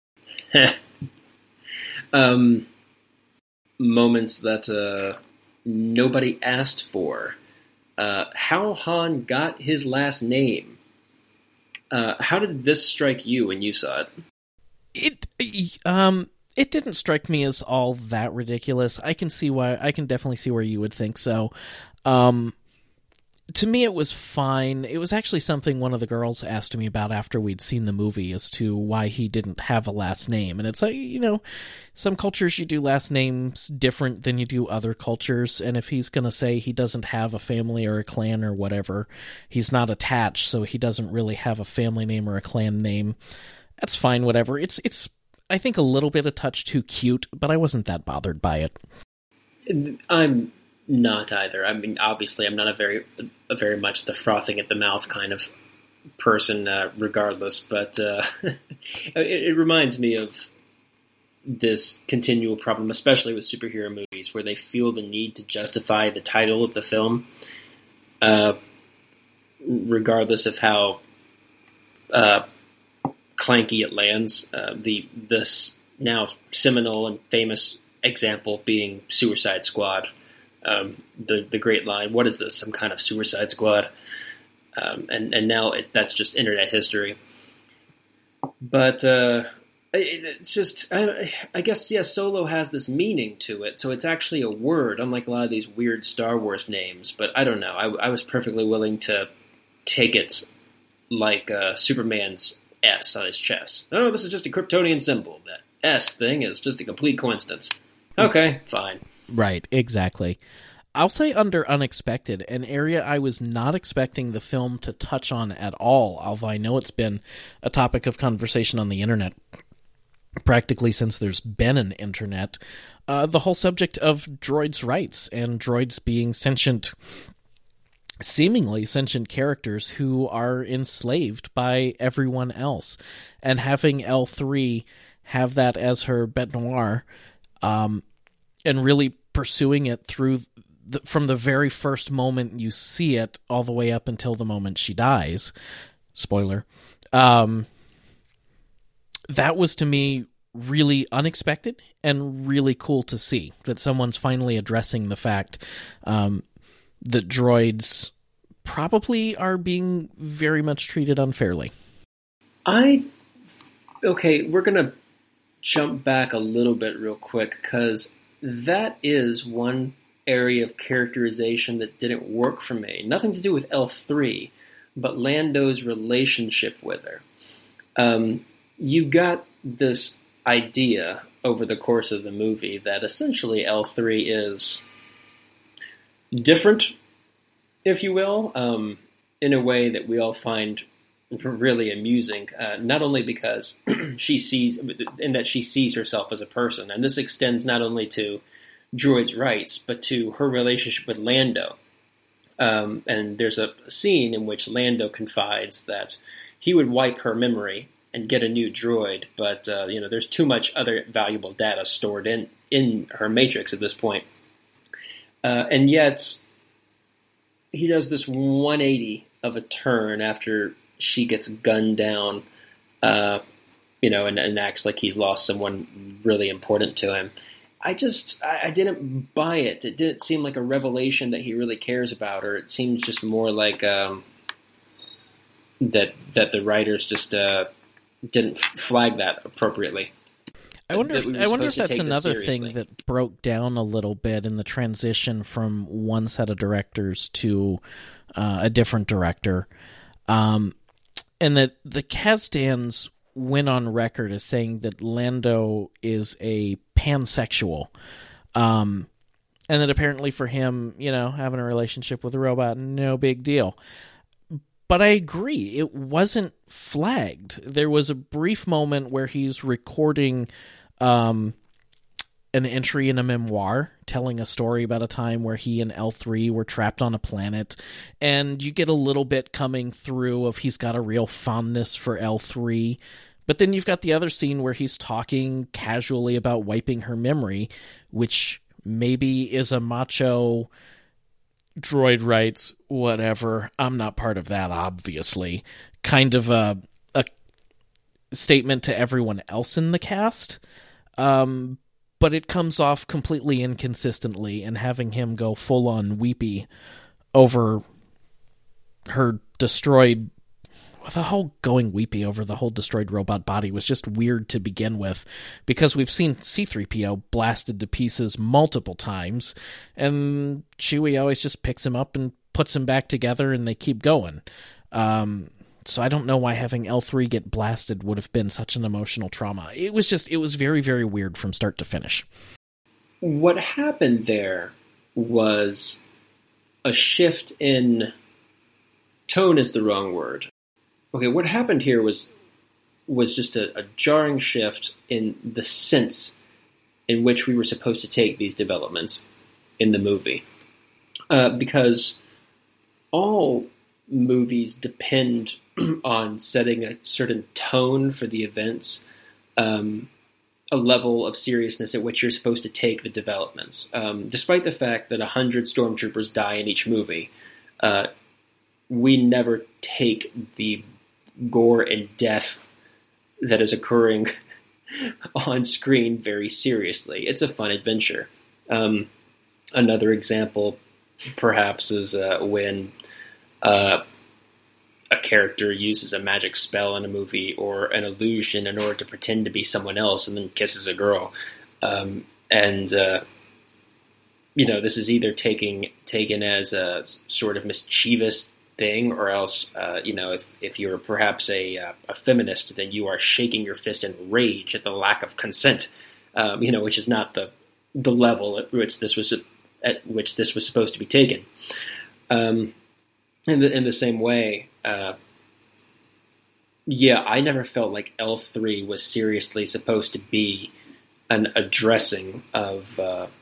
Um, moments that uh, nobody asked for. Uh, how Han got his last name. Uh, how did this strike you when you saw it? It um it didn't strike me as all that ridiculous. I can see why. I can definitely see where you would think so. Um, to me, it was fine. It was actually something one of the girls asked me about after we'd seen the movie as to why he didn't have a last name. And it's like, you know, some cultures you do last names different than you do other cultures. And if he's going to say he doesn't have a family or a clan or whatever, he's not attached, so he doesn't really have a family name or a clan name, that's fine, whatever. It's, it's I think, a little bit a touch too cute, but I wasn't that bothered by it. I'm not either. I mean, obviously, I'm not a very, a very much the frothing at the mouth kind of person, uh, regardless. But uh, it, it reminds me of this continual problem, especially with superhero movies, where they feel the need to justify the title of the film, uh, regardless of how uh, clanky it lands. Uh, the this now seminal and famous example being Suicide Squad. Um, the the great line, "What is this? Some kind of Suicide Squad?" Um, and and now it, that's just internet history. But uh, it, it's just, I, I guess, yeah, Solo has this meaning to it, so it's actually a word, unlike a lot of these weird Star Wars names. But I don't know. I, I was perfectly willing to take it like uh, Superman's S on his chest. Oh, this is just a Kryptonian symbol. That S thing is just a complete coincidence. Okay, fine. Right, exactly. I'll say under unexpected, an area I was not expecting the film to touch on at all, although I know it's been a topic of conversation on the internet practically since there's been an internet, uh, the whole subject of droids' rights and droids being sentient seemingly sentient characters who are enslaved by everyone else. And having L three have that as her bête noire, um, and really pursuing it through the, from the very first moment you see it all the way up until the moment she dies. Spoiler. Um, that was, to me, really unexpected and really cool to see, that someone's finally addressing the fact um, that droids probably are being very much treated unfairly. I, okay, we're going to jump back a little bit real quick, because that is one area of characterization that didn't work for me. Nothing to do with L three, but Lando's relationship with her. Um, you got this idea over the course of the movie that essentially L three is different, if you will, um, in a way that we all find really amusing, uh, not only because she sees, in that she sees herself as a person, and this extends not only to droid's rights, but to her relationship with Lando. Um, and there's a scene in which Lando confides that he would wipe her memory and get a new droid, but uh, you know, there's too much other valuable data stored in, in her matrix at this point. Uh, and yet, he does this one eighty of a turn after she gets gunned down, uh, you know, and, and acts like he's lost someone really important to him. I just, I, I didn't buy it. It didn't seem like a revelation that he really cares about her. It seems just more like um, that that the writers just uh, didn't flag that appropriately. I wonder if, we I wonder if that's take another thing that broke down a little bit in the transition from one set of directors to uh, a different director. Um, and that the Kasdans went on record as saying that Lando is a pansexual. Um, and that apparently for him, you know, having a relationship with a robot, no big deal. But I agree, it wasn't flagged. There was a brief moment where he's recording um, an entry in a memoir telling a story about a time where he and L three were trapped on a planet, and you get a little bit coming through of he's got a real fondness for L three. But then you've got the other scene where he's talking casually about wiping her memory, which maybe is a macho droid rights, whatever. I'm not part of that, obviously. Kind of a, a statement to everyone else in the cast. Um, but it comes off completely inconsistently, and having him go full-on weepy over her destroyed... The whole going weepy over the whole destroyed robot body was just weird to begin with, because we've seen C three P O blasted to pieces multiple times, and Chewie always just picks him up and puts him back together, and they keep going. Um, so I don't know why having L three get blasted would have been such an emotional trauma. It was just, it was very, very weird from start to finish. What happened there was a shift in tone is the wrong word. Okay, what happened here was was just a, a jarring shift in the sense in which we were supposed to take these developments in the movie. Uh, because all movies depend on setting a certain tone for the events, um, a level of seriousness at which you're supposed to take the developments. Um, despite the fact that one hundred stormtroopers die in each movie, uh, we never take the gore and death that is occurring on screen very seriously. It's a fun adventure. Um, another example, perhaps, is uh, when uh, a character uses a magic spell in a movie or an illusion in order to pretend to be someone else and then kisses a girl. Um, and, uh, you know, this is either taking taken as a sort of mischievous thing, or else, uh, you know, if, if you're perhaps a, uh, a feminist, then you are shaking your fist in rage at the lack of consent, um, you know, which is not the the level at which this was at which this was supposed to be taken. Um, in the in the same way, uh, yeah, I never felt like L three was seriously supposed to be an addressing of uh,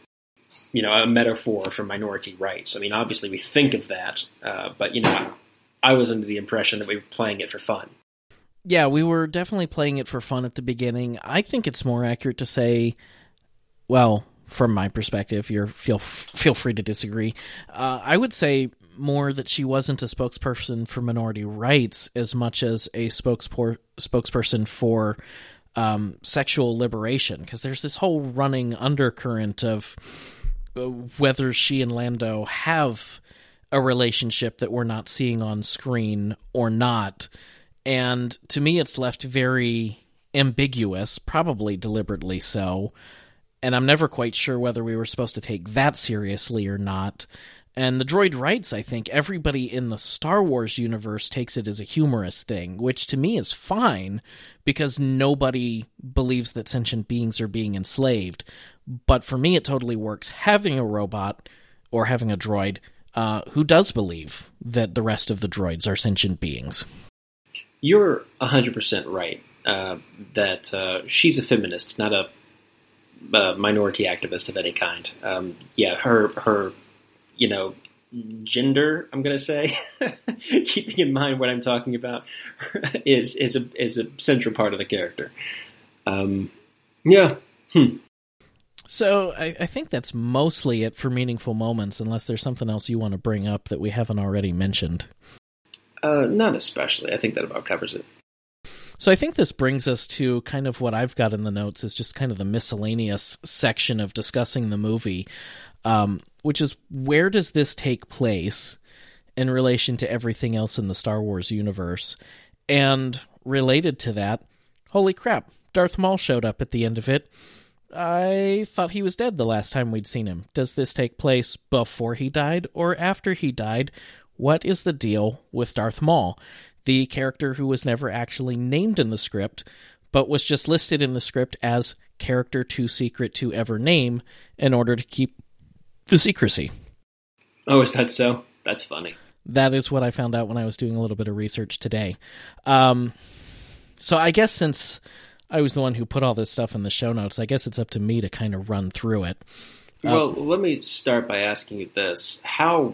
you know, a metaphor for minority rights. I mean, obviously we think of that, uh, but, you know, I was under the impression that we were playing it for fun. Yeah, we were definitely playing it for fun at the beginning. I think it's more accurate to say, well, from my perspective, you feel feel free to disagree. Uh, I would say more that she wasn't a spokesperson for minority rights as much as a spokespor- spokesperson for um, sexual liberation, because there's this whole running undercurrent of uh, whether she and Lando have a relationship that we're not seeing on screen or not. And to me, it's left very ambiguous, probably deliberately so. And I'm never quite sure whether we were supposed to take that seriously or not. And the droid writes, I think, everybody in the Star Wars universe takes it as a humorous thing, which to me is fine, because nobody believes that sentient beings are being enslaved. But for me, it totally works having a robot, or having a droid, uh, who does believe that the rest of the droids are sentient beings. You're one hundred percent right uh, that uh, she's a feminist, not a, a minority activist of any kind. Um, yeah, her her... you know, gender, I'm going to say, keeping in mind what I'm talking about, is is a is a central part of the character. Um, yeah. Hmm. So I, I think that's mostly it for meaningful moments, unless there's something else you want to bring up that we haven't already mentioned. Uh, not especially. I think that about covers it. So I think this brings us to kind of what I've got in the notes is just kind of the miscellaneous section of discussing the movie. Um, which is, where does this take place in relation to everything else in the Star Wars universe? And related to that, holy crap, Darth Maul showed up at the end of it. I thought he was dead the last time we'd seen him. Does this take place before he died or after he died? What is the deal with Darth Maul, the character who was never actually named in the script, but was just listed in the script as character too secret to ever name in order to keep the secrecy? Oh, is that so? That's funny. That is what I found out when I was doing a little bit of research today. Um, so I guess since I was the one who put all this stuff in the show notes, I guess it's up to me to kind of run through it. Well, uh, let me start by asking you this. How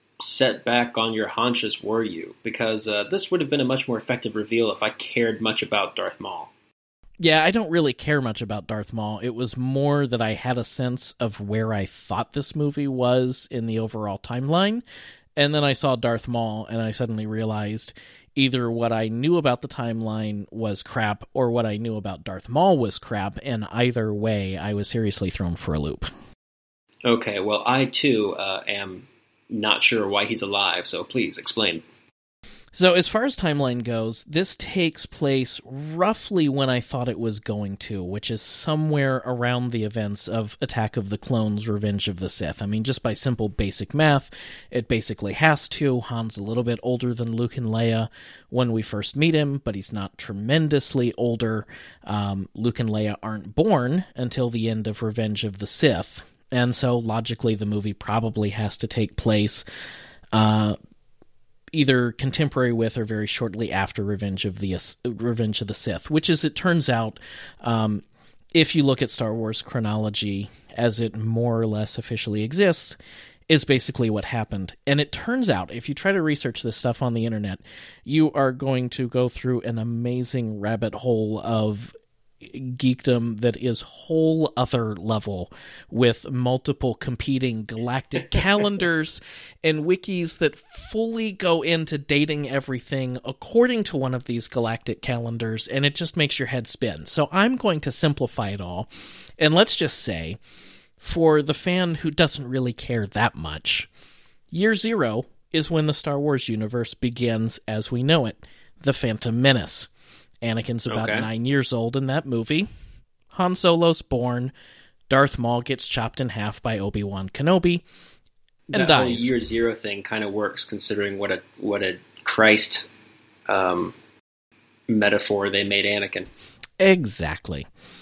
set back on your haunches were you? Because uh, this would have been a much more effective reveal if I cared much about Darth Maul. Yeah, I don't really care much about Darth Maul. It was more that I had a sense of where I thought this movie was in the overall timeline, and then I saw Darth Maul, and I suddenly realized either what I knew about the timeline was crap, or what I knew about Darth Maul was crap, and either way, I was seriously thrown for a loop. Okay, well, I too uh, am not sure why he's alive, so please explain. So as far as timeline goes, this takes place roughly when I thought it was going to, which is somewhere around the events of Attack of the Clones, Revenge of the Sith. I mean, just by simple basic math, it basically has to. Han's a little bit older than Luke and Leia when we first meet him, but he's not tremendously older. Um, Luke and Leia aren't born until the end of Revenge of the Sith, and so logically the movie probably has to take place uh either contemporary with or very shortly after Revenge of the Revenge of the Sith, which is, it turns out, um, if you look at Star Wars chronology as it more or less officially exists, is basically what happened. And it turns out, if you try to research this stuff on the internet, you are going to go through an amazing rabbit hole of geekdom that is whole other level, with multiple competing galactic calendars and wikis that fully go into dating everything according to one of these galactic calendars, and it just makes your head spin. So I'm going to simplify it all, and let's just say, for the fan who doesn't really care that much, year zero is when the Star Wars universe begins as we know it, The Phantom Menace. Anakin's about okay. nine years old in that movie. Han Solo's born. Darth Maul gets chopped in half by Obi-Wan Kenobi and that dies. Whole year zero thing kind of works, considering what a what a Christ um, metaphor they made Anakin. Exactly.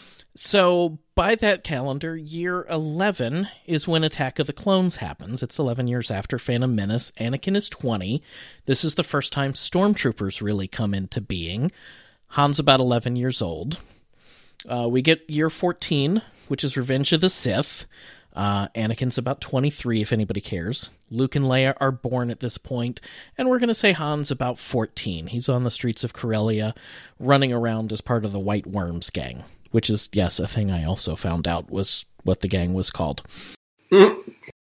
So by that calendar, year eleven is when Attack of the Clones happens. It's eleven years after Phantom Menace. Anakin is twenty. This is the first time stormtroopers really come into being. Han's about eleven years old. Uh, we get year fourteen, which is Revenge of the Sith. Uh, Anakin's about twenty-three, if anybody cares. Luke and Leia are born at this point, and we're going to say Han's about fourteen. He's on the streets of Corellia, running around as part of the White Worms gang, which is, yes, a thing I also found out was what the gang was called. Mm.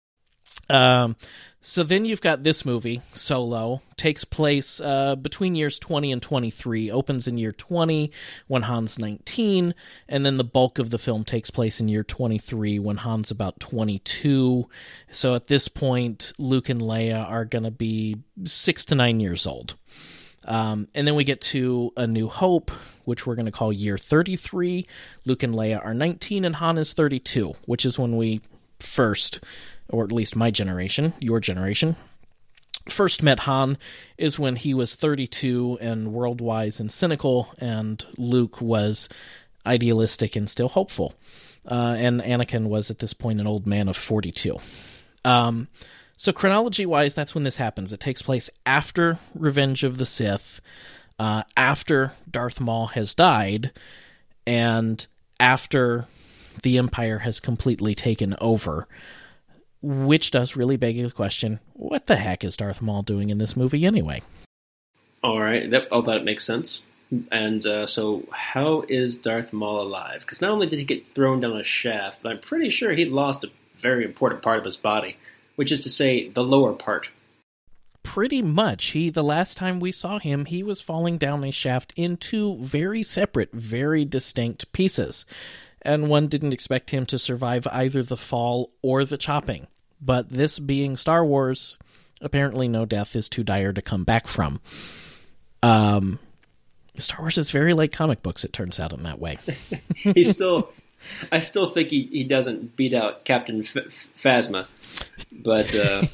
Um, so then you've got this movie, Solo, takes place uh, between years twenty and twenty-three, opens in year twenty when Han's nineteen, and then the bulk of the film takes place in year twenty-three when Han's about twenty-two. So at this point, Luke and Leia are going to be six to nine years old. Um, and then we get to A New Hope, which we're going to call year thirty-three. Luke and Leia are nineteen, and Han is thirty-two, which is when we first, or at least my generation, your generation, first met Han, is when he was thirty-two and world-wise and cynical, and Luke was idealistic and still hopeful. Uh, and Anakin was, at this point, an old man of forty-two. Um, so chronology-wise, that's when this happens. It takes place after Revenge of the Sith, uh, after Darth Maul has died, and after the Empire has completely taken over. Which does really beg the question, what the heck is Darth Maul doing in this movie anyway? All right, that, oh, that makes sense. And uh, so how is Darth Maul alive? Because not only did he get thrown down a shaft, but I'm pretty sure he lost a very important part of his body, which is to say, the lower part. Pretty much. He, the last time we saw him, he was falling down a shaft in two very separate, very distinct pieces. And one didn't expect him to survive either the fall or the chopping. But this being Star Wars, apparently no death is too dire to come back from. Um, Star Wars is very like comic books, it turns out, in that way. He's still, I still think he, he doesn't beat out Captain F- Phasma, but uh,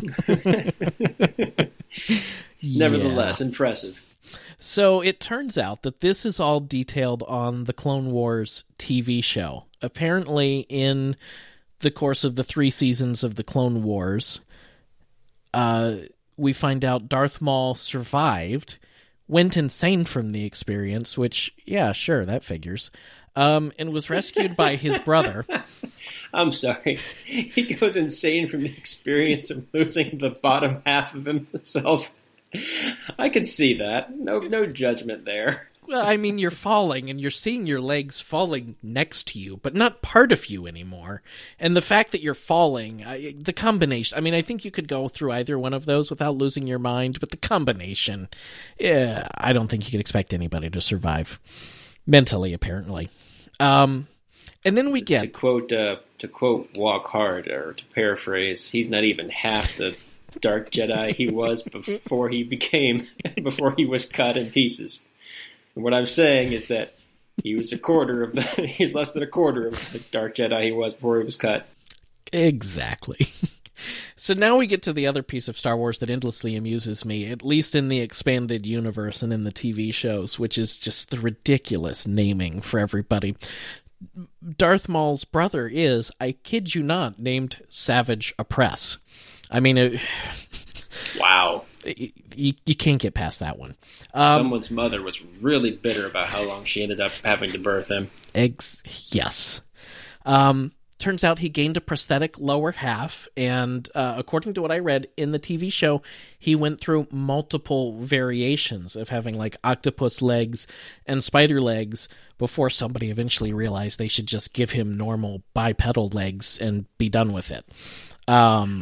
nevertheless, yeah. Impressive. So it turns out that this is all detailed on the Clone Wars T V show. Apparently, in the course of the three seasons of the Clone Wars, uh, we find out Darth Maul survived, went insane from the experience, which, yeah, sure, that figures, um, and was rescued by his brother. I'm sorry. He goes insane from the experience of losing the bottom half of himself. I can see that. No, no judgment there. Well, I mean, you're falling, and you're seeing your legs falling next to you, but not part of you anymore. And the fact that you're falling, I, the combination, I mean, I think you could go through either one of those without losing your mind, but the combination, yeah, I don't think you could expect anybody to survive. Mentally, apparently. Um, and then we get... To quote, uh, to quote Walk Hard, or to paraphrase, he's not even half the Dark Jedi he was before he became, before he was cut in pieces. And what I'm saying is that he was a quarter of the, he's less than a quarter of the Dark Jedi he was before he was cut. Exactly. So now we get to the other piece of Star Wars that endlessly amuses me, at least in the expanded universe and in the T V shows, which is just the ridiculous naming for everybody. Darth Maul's brother is, I kid you not, named Savage Opress. I mean, it, wow. You, you can't get past that one. Um, Someone's mother was really bitter about how long she ended up having to birth him. Ex- yes. Um, turns out he gained a prosthetic lower half, and uh, according to what I read in the T V show, he went through multiple variations of having like octopus legs and spider legs before somebody eventually realized they should just give him normal bipedal legs and be done with it. Um,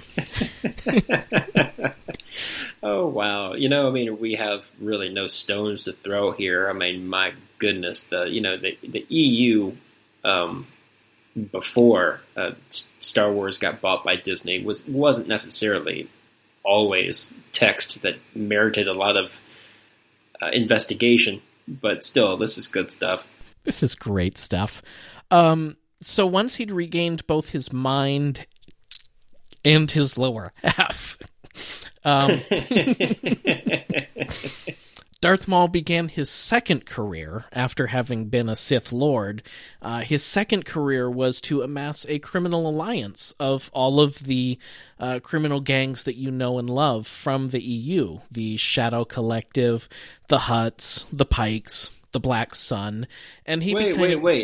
oh, wow. You know, I mean, we have really no stones to throw here. I mean, my goodness, the, you know, the, the E U, um, before uh, Star Wars got bought by Disney was, wasn't necessarily always text that merited a lot of uh, investigation, but still, this is good stuff. This is great stuff. Um, so once he'd regained both his mind and his lower half, um, Darth Maul began his second career after having been a Sith Lord. Uh, his second career was to amass a criminal alliance of all of the uh, criminal gangs that you know and love from the E U. The Shadow Collective, the Hutts, the Pikes, the Black Sun. And he Wait, became... wait, wait.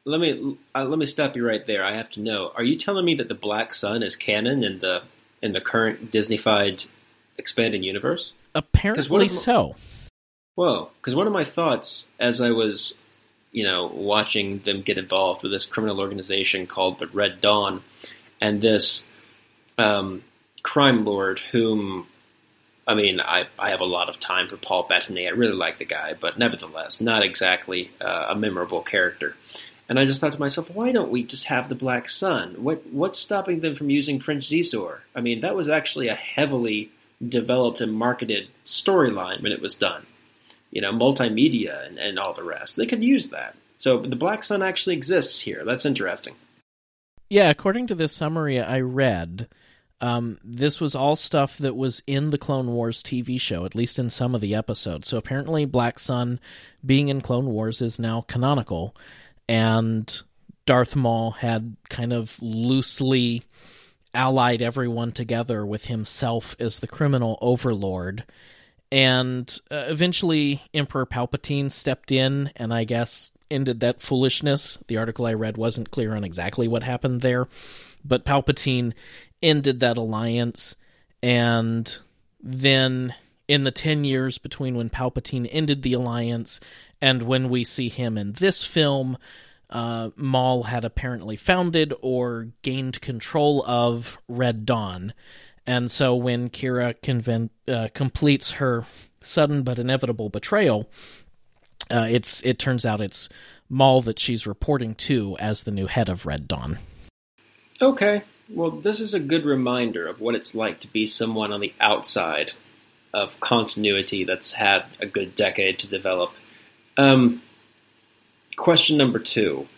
let me uh, let me stop you right there. I have to know: are you telling me that the Black Sun is canon in the in the current Disney-fied expanded universe? Apparently my, so. Whoa! Because one of my thoughts, as I was, you know, watching them get involved with this criminal organization called the Red Dawn, and this um, crime lord, whom, I mean, I I have a lot of time for Paul Bettany. I really like the guy, but nevertheless, not exactly uh, a memorable character. And I just thought to myself, why don't we just have the Black Sun? What what's stopping them from using Prince Zizor? I mean, that was actually a heavily developed and marketed storyline when it was done. You know, multimedia and, and all the rest. They could use that. So the Black Sun actually exists here. That's interesting. Yeah, according to this summary I read, um, this was all stuff that was in the Clone Wars T V show, at least in some of the episodes. So apparently Black Sun being in Clone Wars is now canonical, and Darth Maul had kind of loosely allied everyone together with himself as the criminal overlord. And uh, eventually Emperor Palpatine stepped in and I guess ended that foolishness. The article I read wasn't clear on exactly what happened there, but Palpatine ended that alliance. And then in the ten years between when Palpatine ended the alliance and when we see him in this film, uh, Maul had apparently founded or gained control of Red Dawn. And so when Kira conven- uh, completes her sudden but inevitable betrayal, uh, it's it turns out it's Maul that she's reporting to as the new head of Red Dawn. Okay, well, this is a good reminder of what it's like to be someone on the outside of continuity that's had a good decade to develop. Um, question number two.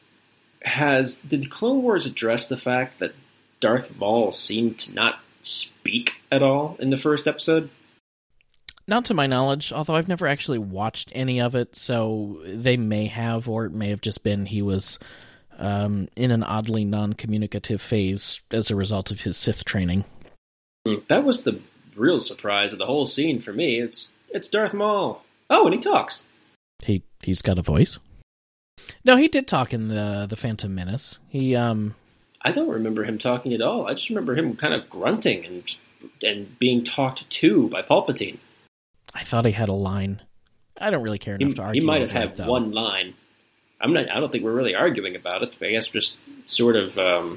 Has did Clone Wars address the fact that Darth Maul seemed to not speak at all in the first episode? Not to my knowledge, although I've never actually watched any of it, so they may have, or it may have just been he was um, in an oddly non-communicative phase as a result of his Sith training. That was the real surprise of the whole scene for me. It's it's Darth Maul. Oh, and he talks. He he's got a voice? No, he did talk in the the Phantom Menace. He um I don't remember him talking at all. I just remember him kind of grunting and and being talked to by Palpatine. I thought he had a line. I don't really care enough he, to argue. He might have over had it, though. one line. I'm not. I don't think we're really arguing about it. I guess just sort of um,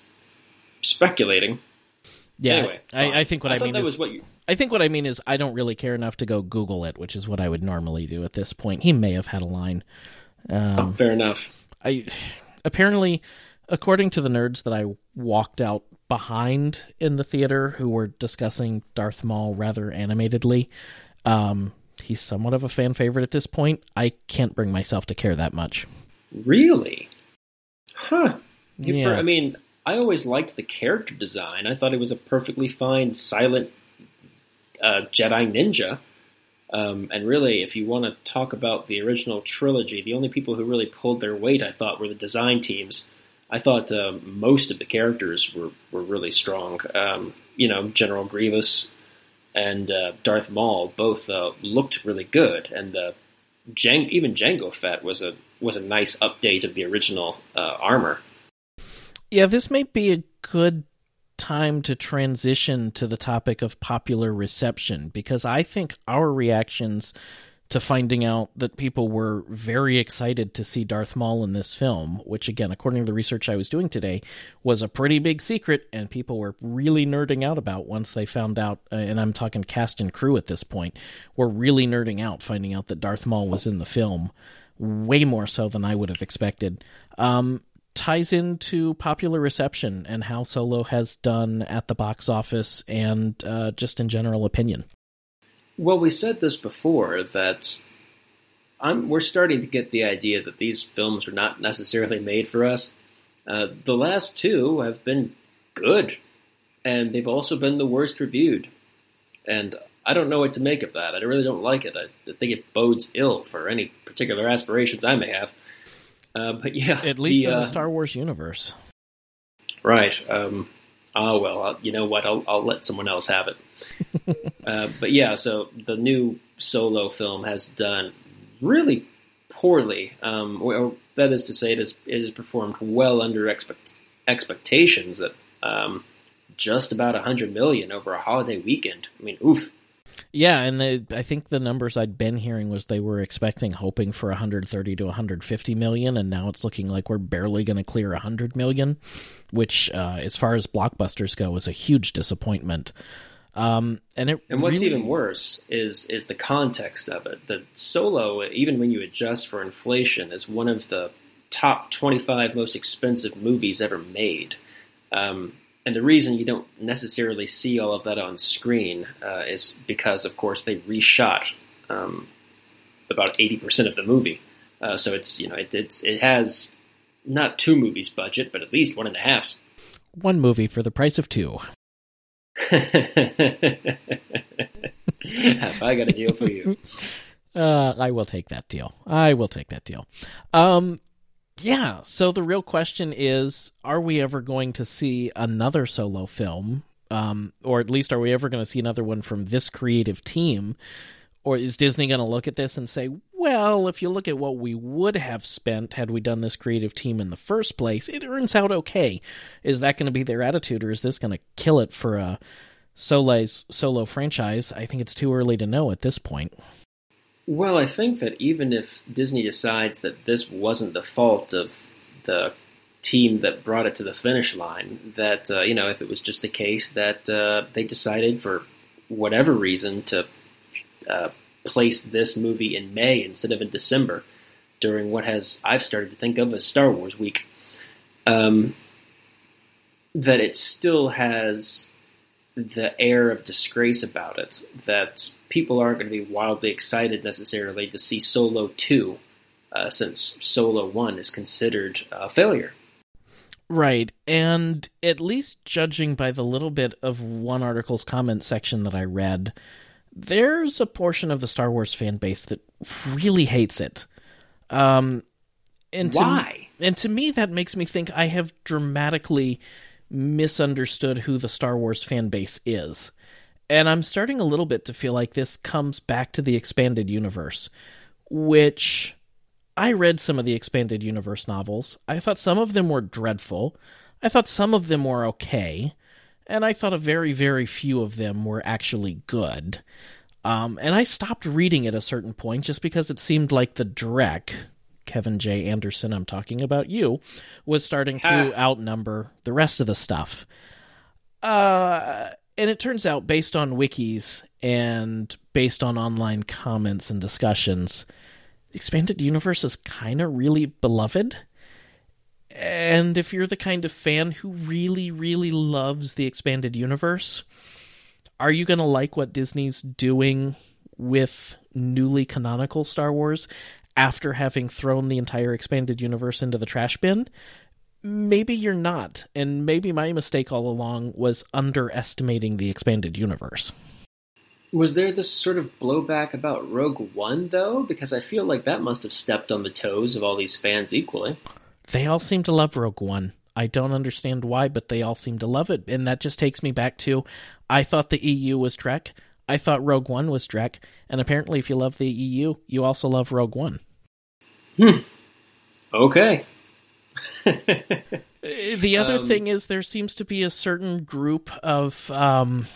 speculating. Yeah, anyway, I, I think what I, I mean that is was what you... I think what I mean is I don't really care enough to go Google it, which is what I would normally do at this point. He may have had a line. Um, oh, fair enough. I apparently, according to the nerds that I walked out behind in the theater who were discussing Darth Maul rather animatedly, um, he's somewhat of a fan favorite at this point. I can't bring myself to care that much. Really? Huh. Yeah. For, I mean, I always liked the character design. I thought it was a perfectly fine, silent uh, Jedi ninja. Um, and really, if you want to talk about the original trilogy, the only people who really pulled their weight, I thought, were the design teams. I thought uh, most of the characters were, were really strong. Um, you know, General Grievous and uh, Darth Maul both uh, looked really good, and uh, Jang- even Jango Fett was a was a nice update of the original uh, armor. Yeah, this may be a good time to transition to the topic of popular reception, because I think our reactions to finding out that people were very excited to see Darth Maul in this film, which again, according to the research I was doing today, was a pretty big secret and people were really nerding out about once they found out, uh, and I'm talking cast and crew at this point, were really nerding out finding out that Darth Maul was in the film, way more so than I would have expected. Um, ties into popular reception and how Solo has done at the box office and uh, just in general opinion. Well, we said this before, that I'm, we're starting to get the idea that these films are not necessarily made for us. Uh, the last two have been good, and they've also been the worst reviewed. And I don't know what to make of that. I really don't like it. I, I think it bodes ill for any particular aspirations I may have. Uh, but yeah, at least the, in the uh, Star Wars universe. Right. Um, oh, well, I'll, you know what? I'll, I'll let someone else have it. uh, but yeah, so the new Solo film has done really poorly. Um, or That is to say, it has, it has performed well under expect, expectations at um, just about one hundred million dollars over a holiday weekend. I mean, oof. Yeah, and the, I think the numbers I'd been hearing was they were expecting, hoping for one hundred thirty to one hundred fifty million, and now it's looking like we're barely going to clear one hundred million, which, uh, as far as blockbusters go, is a huge disappointment. Um, and it and what's really... even worse is is the context of it. The Solo, even when you adjust for inflation, is one of the top twenty-five most expensive movies ever made. Um, and the reason you don't necessarily see all of that on screen uh, is because, of course, they reshot um, about eighty percent of the movie. Uh, so it's you know it it's, it has not two movies budget, but at least one and a half. One movie for the price of two. Have I got a deal for you? Uh, I will take that deal. I will take that deal. Um, yeah, so the real question is, are we ever going to see another Solo film? Um, or at least are we ever going to see another one from this creative team? Or is Disney going to look at this and say, well, if you look at what we would have spent had we done this creative team in the first place, it turns out okay. Is that going to be their attitude, or is this going to kill it for a Solo's Solo franchise? I think it's too early to know at this point. Well, I think that even if Disney decides that this wasn't the fault of the team that brought it to the finish line, that, uh, you know, if it was just the case that uh, they decided for whatever reason to uh, place this movie in May instead of in December during what has I've started to think of as Star Wars week, um, that it still has the air of disgrace about it, that people aren't going to be wildly excited necessarily to see Solo two, uh, since Solo one is considered a failure. Right, and at least judging by the little bit of one article's comment section that I read, there's a portion of the Star Wars fan base that really hates it. Um, and to, Why? And to me, that makes me think I have dramatically misunderstood who the Star Wars fan base is. And I'm starting a little bit to feel like this comes back to the expanded universe, which I read some of the expanded universe novels. I thought some of them were dreadful. I thought some of them were okay. And I thought a very, very few of them were actually good. Um, and I stopped reading at a certain point just because it seemed like the Drek, Kevin J. Anderson, I'm talking about you, was starting to ah. outnumber the rest of the stuff. Uh, and it turns out, based on wikis and based on online comments and discussions, the expanded universe is kind of really beloved. And if you're the kind of fan who really, really loves the expanded universe, are you going to like what Disney's doing with newly canonical Star Wars after having thrown the entire expanded universe into the trash bin? Maybe you're not, and maybe my mistake all along was underestimating the expanded universe. Was there this sort of blowback about Rogue One, though? Because I feel like that must have stepped on the toes of all these fans equally. They all seem to love Rogue One. I don't understand why, but they all seem to love it. And that just takes me back to, I thought the E U was Trek. I thought Rogue One was Trek. And apparently if you love the E U, you also love Rogue One. Hmm. Okay. The other um, thing is there seems to be a certain group of, um,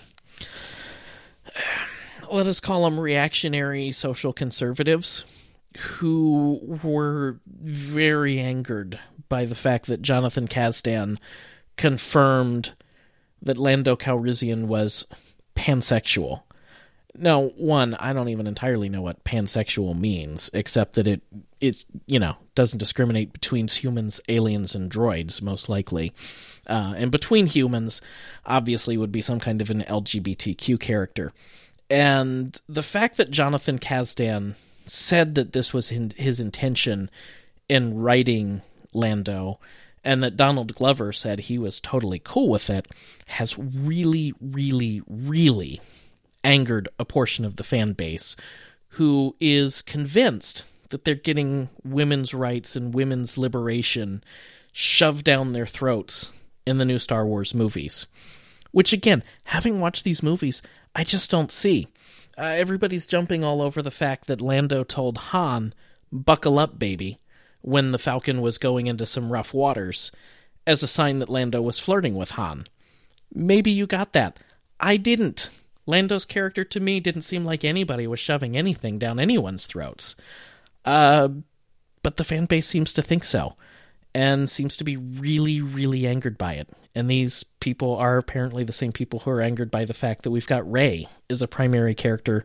let us call them reactionary social conservatives, who were very angered by the fact that Jonathan Kasdan confirmed that Lando Calrissian was pansexual. Now, one, I don't even entirely know what pansexual means, except that it, it you know, doesn't discriminate between humans, aliens, and droids, most likely. Uh, and between humans, obviously, would be some kind of an L G B T Q character. And the fact that Jonathan Kasdan said that this was his intention in writing Lando, and that Donald Glover said he was totally cool with it, has really, really, really angered a portion of the fan base who is convinced that they're getting women's rights and women's liberation shoved down their throats in the new Star Wars movies. Which, again, having watched these movies, I just don't see. Uh, everybody's jumping all over the fact that Lando told Han, "Buckle up, baby." when the Falcon was going into some rough waters, as a sign that Lando was flirting with Han. Maybe you got that. I didn't. Lando's character to me didn't seem like anybody was shoving anything down anyone's throats. Uh, but the fan base seems to think so, and seems to be really, really angered by it. And these people are apparently the same people who are angered by the fact that we've got Rey as a primary character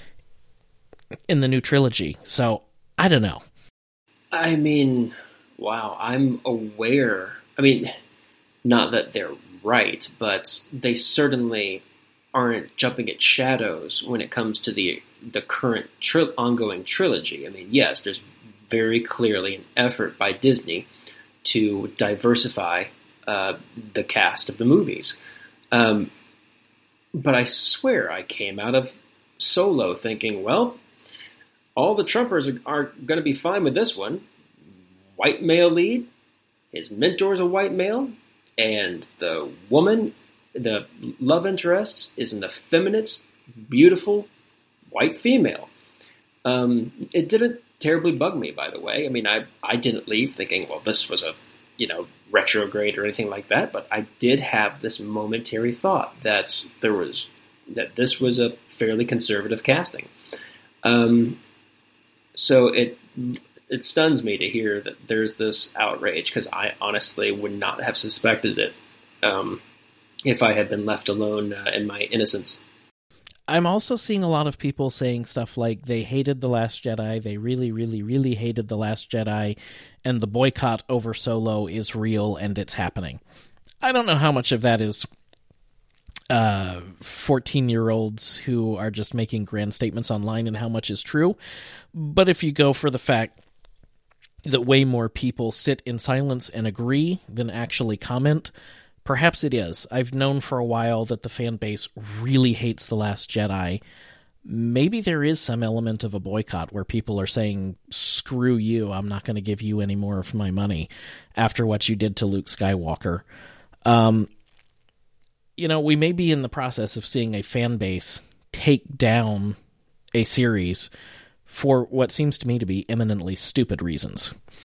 in the new trilogy. So, I don't know. I mean, wow, I'm aware. I mean, not that they're right, but they certainly aren't jumping at shadows when it comes to the the current tri- ongoing trilogy. I mean, yes, there's very clearly an effort by Disney to diversify uh, the cast of the movies. Um, but I swear I came out of Solo thinking, well, all the Trumpers are, are going to be fine with this one. White male lead, his mentor's a white male, and the woman, the love interest, is an effeminate, beautiful, white female. Um, it didn't terribly bug me, by the way. I mean, I, I didn't leave thinking, well, this was a, you know, retrograde or anything like that, but I did have this momentary thought that there was, that this was a fairly conservative casting. Um, so it it stuns me to hear that there's this outrage, because I honestly would not have suspected it um, if I had been left alone uh, in my innocence. I'm also seeing a lot of people saying stuff like they hated The Last Jedi, they really, really, really hated The Last Jedi, and the boycott over Solo is real and it's happening. I don't know how much of that is uh, fourteen-year-olds who are just making grand statements online and how much is true, but if you go for the fact that way more people sit in silence and agree than actually comment, perhaps it is. I've known for a while that the fan base really hates The Last Jedi. Maybe there is some element of a boycott where people are saying, screw you, I'm not going to give you any more of my money after what you did to Luke Skywalker. Um, you know, we may be in the process of seeing a fan base take down a series for what seems to me to be eminently stupid reasons.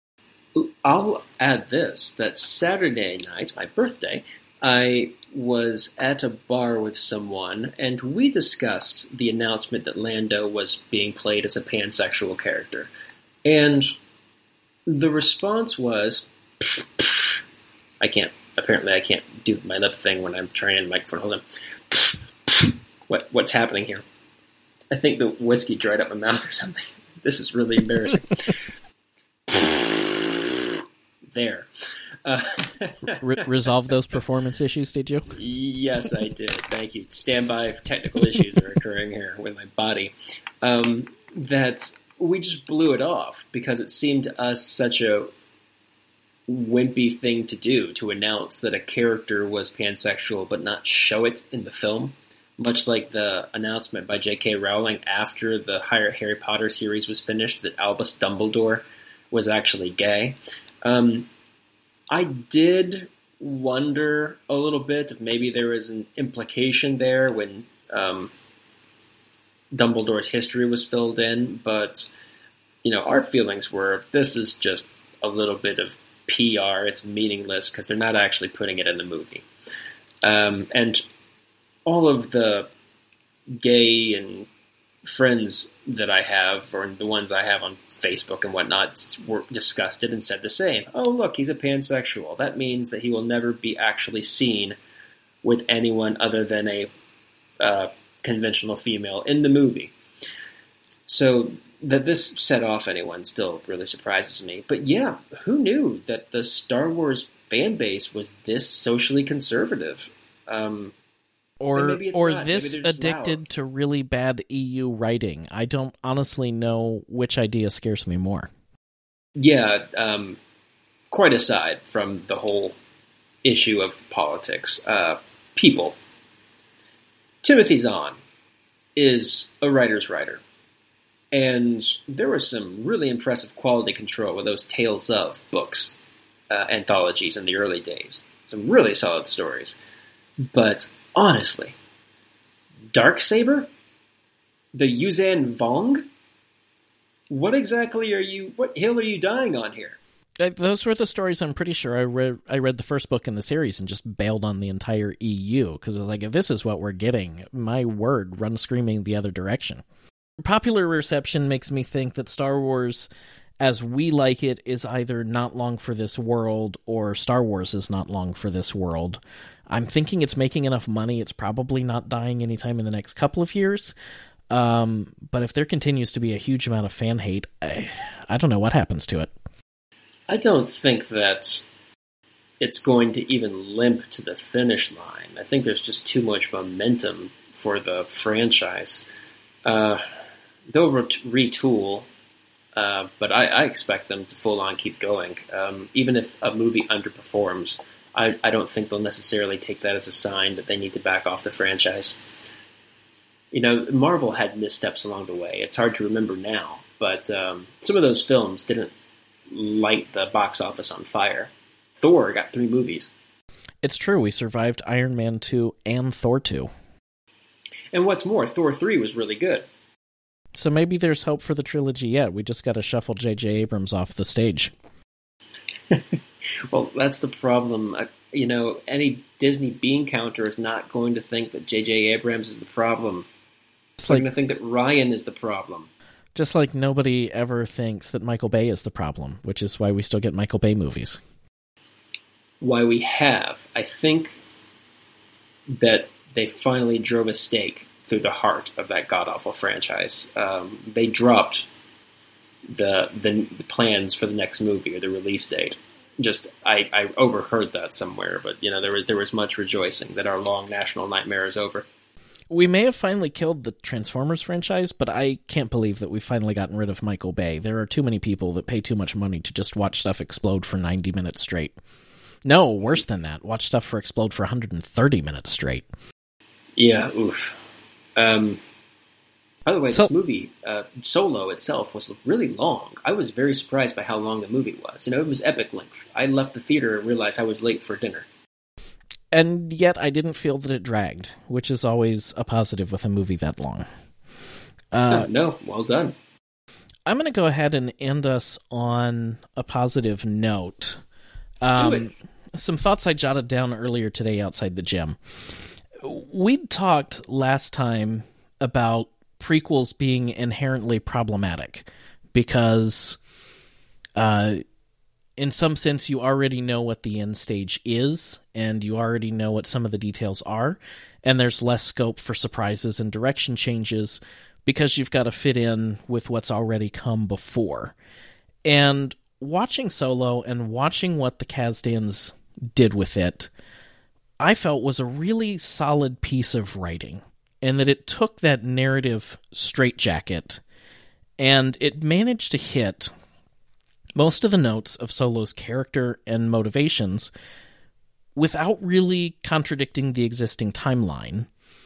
I'll add this, that Saturday night, my birthday, I was at a bar with someone, and we discussed the announcement that Lando was being played as a pansexual character. And the response was, pff, pff. I can't, apparently I can't do my lip thing when I'm trying the microphone. Hold on. Pff, pff. What, what's happening here? I think the whiskey dried up my mouth or something. This is really embarrassing. There. Uh, Re- resolve those performance issues, did you? Yes, I did. Thank you. Stand by if technical issues are occurring here with my body. Um, that we just blew it off because it seemed to us such a wimpy thing to do, to announce that a character was pansexual but not show it in the film. Much like the announcement by J K Rowling after the Harry Potter series was finished that Albus Dumbledore was actually gay. Um, I did wonder a little bit if maybe there was an implication there when um, Dumbledore's history was filled in, but you know, our feelings were this is just a little bit of P R. It's meaningless because they're not actually putting it in the movie. Um, and all of the gay and friends that I have, or the ones I have on Facebook and whatnot, were disgusted and said the same. Oh, look, he's a pansexual. That means that he will never be actually seen with anyone other than a uh, conventional female in the movie. So that this set off anyone still really surprises me. But yeah, who knew that the Star Wars fan base was this socially conservative? Um, Or or not. this addicted loud. to really bad E U writing. I don't honestly know which idea scares me more. Yeah, um, quite aside from the whole issue of politics, uh, people. Timothy Zahn is a writer's writer. And there was some really impressive quality control with those Tales of books, uh, anthologies in the early days. Some really solid stories. But honestly, Darksaber? The Yuzan Vong? What exactly are you, what hill are you dying on here? Uh, Those were the stories I'm pretty sure I read. I read the first book in the series and just bailed on the entire E U because I was like, if this is what we're getting, my word, run screaming the other direction. Popular reception makes me think that Star Wars, as we like it, is either not long for this world or Star Wars is not long for this world. I'm thinking it's making enough money, it's probably not dying anytime in the next couple of years. Um, but if there continues to be a huge amount of fan hate, I, I don't know what happens to it. I don't think that it's going to even limp to the finish line. I think there's just too much momentum for the franchise. Uh, they'll ret- retool, uh, but I, I expect them to full on keep going. Um, even if a movie underperforms, I, I don't think they'll necessarily take that as a sign that they need to back off the franchise. You know, Marvel had missteps along the way. It's hard to remember now, but um, some of those films didn't light the box office on fire. Thor got three movies. It's true, we survived Iron Man two and Thor two. And what's more, Thor three was really good. So maybe there's hope for the trilogy yet. We just got to shuffle J J Abrams off the stage. Well, that's the problem. Uh, you know, any Disney bean counter is not going to think that J J Abrams is the problem. It's They're like, going to think that Ryan is the problem. just like nobody ever thinks that Michael Bay is the problem, which is why we still get Michael Bay movies. Why we have. I think that they finally drove a stake through the heart of that god-awful franchise. Um, they dropped the, the the plans for the next movie or the release date. Just I, I overheard that somewhere, but you know there was there was much rejoicing that our long national nightmare is over. We may have finally killed the Transformers franchise, but I can't believe that we've finally gotten rid of Michael Bay. There are too many people that pay too much money to just watch stuff explode for ninety minutes straight. No, worse than that. Watch stuff for explode for one hundred thirty minutes straight. Yeah, oof. Um, by the way, So- this movie, uh, Solo itself, was really long. I was very surprised by how long the movie was. You know, it was epic length. I left the theater and realized I was late for dinner. And yet I didn't feel that it dragged, which is always a positive with a movie that long. Uh, Uh, no, well done. I'm going to go ahead and end us on a positive note. Um, Do some thoughts I jotted down earlier today outside the gym. We'd talked last time about prequels being inherently problematic because, uh, in some sense, you already know what the end stage is, and you already know what some of the details are, and there's less scope for surprises and direction changes because you've got to fit in with what's already come before. And watching Solo and watching what the Kazdans did with it, I felt was a really solid piece of writing, and that it took that narrative straitjacket, and it managed to hit most of the notes of Solo's character and motivations without really contradicting the existing timeline,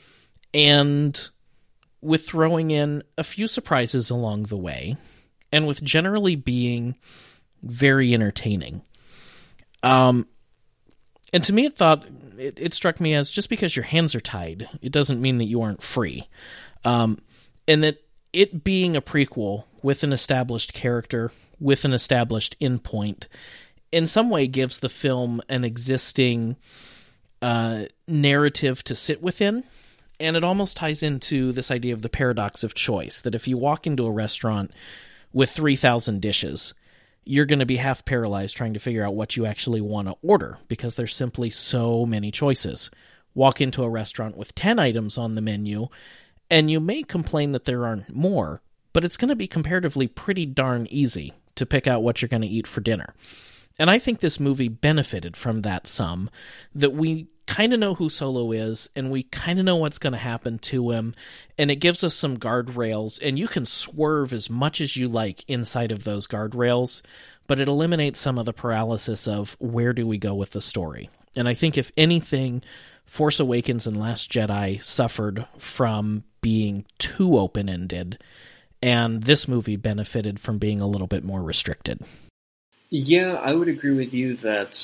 and with throwing in a few surprises along the way, and with generally being very entertaining. Um, and to me, it thought it, it struck me as just because your hands are tied, it doesn't mean that you aren't free. Um, and that it being a prequel with an established character, with an established endpoint, in some way gives the film an existing uh, narrative to sit within. And it almost ties into this idea of the paradox of choice, that if you walk into a restaurant with three thousand dishes, you're going to be half paralyzed trying to figure out what you actually want to order because there's simply so many choices. Walk into a restaurant with ten items on the menu, and you may complain that there aren't more, but it's going to be comparatively pretty darn easy to pick out what you're going to eat for dinner. And I think this movie benefited from that some, that we kind of know who Solo is, and we kind of know what's going to happen to him, and it gives us some guardrails, and you can swerve as much as you like inside of those guardrails, but it eliminates some of the paralysis of where do we go with the story. And I think if anything, Force Awakens and Last Jedi suffered from being too open-ended, and this movie benefited from being a little bit more restricted. Yeah, I would agree with you that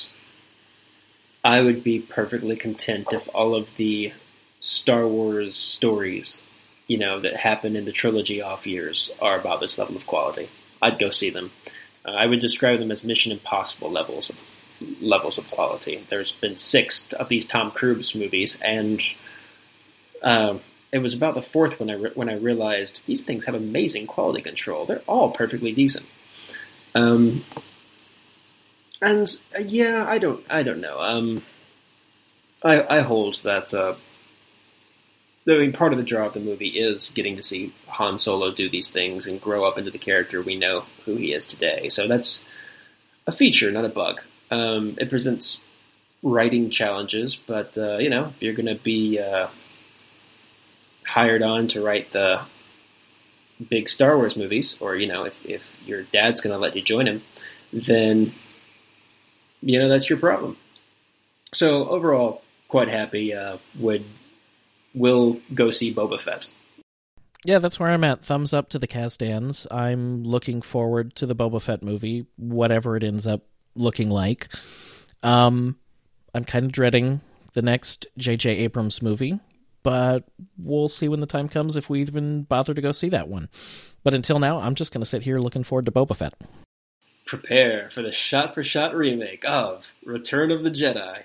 I would be perfectly content if all of the Star Wars stories you know, that happen in the trilogy off years are about this level of quality, I'd go see them. Uh, I would describe them as Mission Impossible levels of levels of quality. There's been six of these Tom Cruise movies, and uh, it was about the fourth when I re- when I realized these things have amazing quality control. They're all perfectly decent. Um, and uh, yeah, I don't, I don't know. Um, I, I hold that. Uh, I mean, part of the draw of the movie is getting to see Han Solo do these things and grow up into the character we know who he is today. So that's a feature, not a bug. Um, it presents writing challenges, but, uh, you know, if you're going to be uh, hired on to write the big Star Wars movies, or, you know, if, if your dad's going to let you join him, then, you know, that's your problem. So overall, quite happy. Uh, would will go see Boba Fett. Yeah, that's where I'm at. Thumbs up to the Kasdans. I'm looking forward to the Boba Fett movie, whatever it ends up looking like. Um, I'm kind of dreading the next J J Abrams movie, but we'll see when the time comes if we even bother to go see that one. But until now, I'm just going to sit here looking forward to Boba Fett. Prepare for the shot-for-shot remake of Return of the Jedi.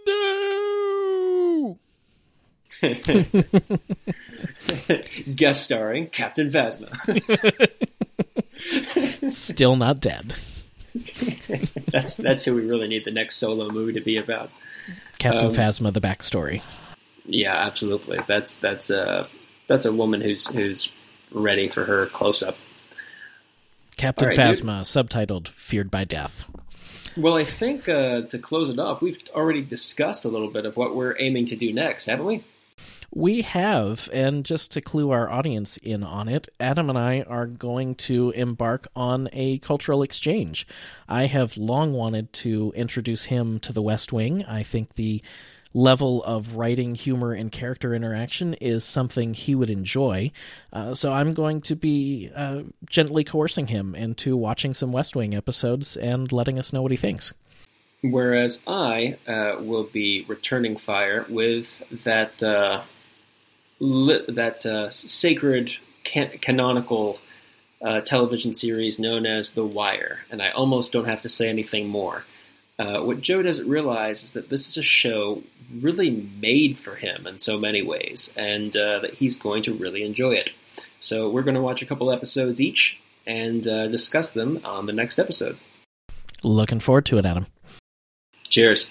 No! Guest starring Captain Phasma. Still not dead. that's that's who we really need the next Solo movie to be about. Captain um, Phasma, the backstory. Yeah, absolutely. That's that's a that's a woman who's who's ready for her close up. Captain right, Phasma, dude. Subtitled "Feared by Death." Well, I think uh, to close it off, we've already discussed a little bit of what we're aiming to do next, haven't we? We have, and just to clue our audience in on it, Adam and I are going to embark on a cultural exchange. I have long wanted to introduce him to the West Wing. I think the level of writing, humor, and character interaction is something he would enjoy. Uh, so I'm going to be uh, gently coercing him into watching some West Wing episodes and letting us know what he thinks. Whereas I uh, will be returning fire with that uh, li- that uh, sacred can- canonical uh, television series known as The Wire, and I almost don't have to say anything more. Uh, what Joe doesn't realize is that this is a show really made for him in so many ways, and uh, that he's going to really enjoy it. So we're going to watch a couple episodes each and uh, discuss them on the next episode. Looking forward to it, Adam. Cheers.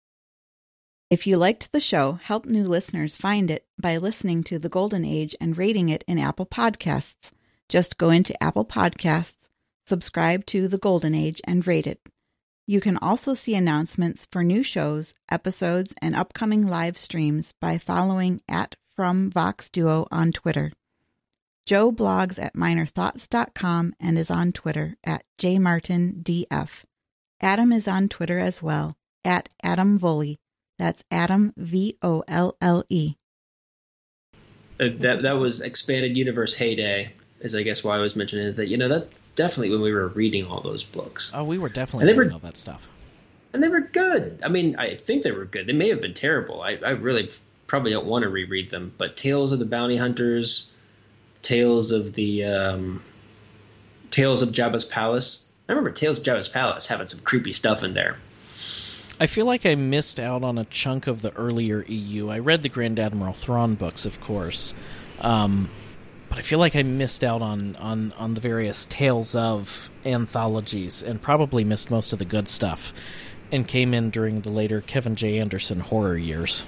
If you liked the show, help new listeners find it by listening to The Golden Age and rating it in Apple Podcasts. Just go into Apple Podcasts, subscribe to The Golden Age, and rate it. You can also see announcements for new shows, episodes, and upcoming live streams by following at From Vox Duo on Twitter. Joe blogs at minor thoughts dot com and is on Twitter at j martin d f. Adam is on Twitter as well, at Adam Volle. That's Adam, V O L L E. Uh, that that was Expanded Universe heyday, is I guess why I was mentioning it. That, you know, that's definitely when we were reading all those books. Oh, we were definitely and they reading were, all that stuff. And they were good. I mean, I think they were good. They may have been terrible. I, I really probably don't want to reread them. But Tales of the Bounty Hunters, Tales of the um, Tales of Jabba's Palace. I remember Tales of Jabba's Palace having some creepy stuff in there. I feel like I missed out on a chunk of the earlier E U. I read the Grand Admiral Thrawn books, of course, um, but I feel like I missed out on, on, on the various Tales of anthologies and probably missed most of the good stuff and came in during the later Kevin J. Anderson horror years.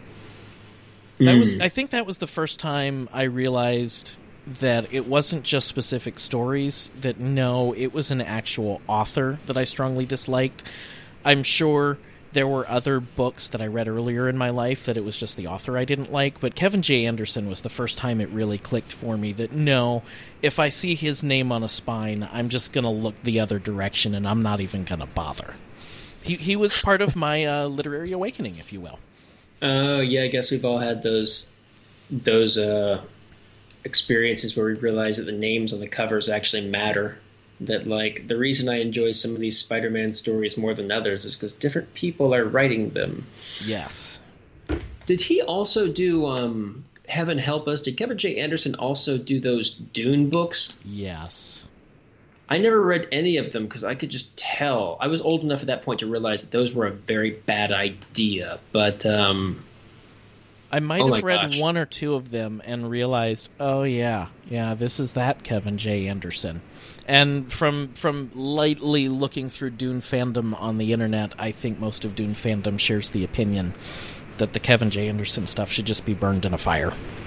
Mm. That was, I think that was the first time I realized that it wasn't just specific stories, that no, it was an actual author that I strongly disliked. I'm sure there were other books that I read earlier in my life that it was just the author I didn't like, but Kevin J. Anderson was the first time it really clicked for me that no, if I see his name on a spine, I'm just going to look the other direction and I'm not even going to bother. He he was part of my uh, literary awakening, if you will. Oh, uh, yeah, I guess we've all had those those uh, experiences where we realize that the names on the covers actually matter. That, like, the reason I enjoy some of these Spider-Man stories more than others is because different people are writing them. Yes. Did he also do um, heaven help us, did Kevin J. Anderson also do those Dune books? Yes. I never read any of them because I could just tell. I was old enough at that point to realize that those were a very bad idea. But um, I might oh have read gosh. one or two of them and realized, oh yeah, yeah, this is that Kevin J. Anderson. And from from lightly looking through Dune fandom on the internet, I think most of Dune fandom shares the opinion that the Kevin J. Anderson stuff should just be burned in a fire.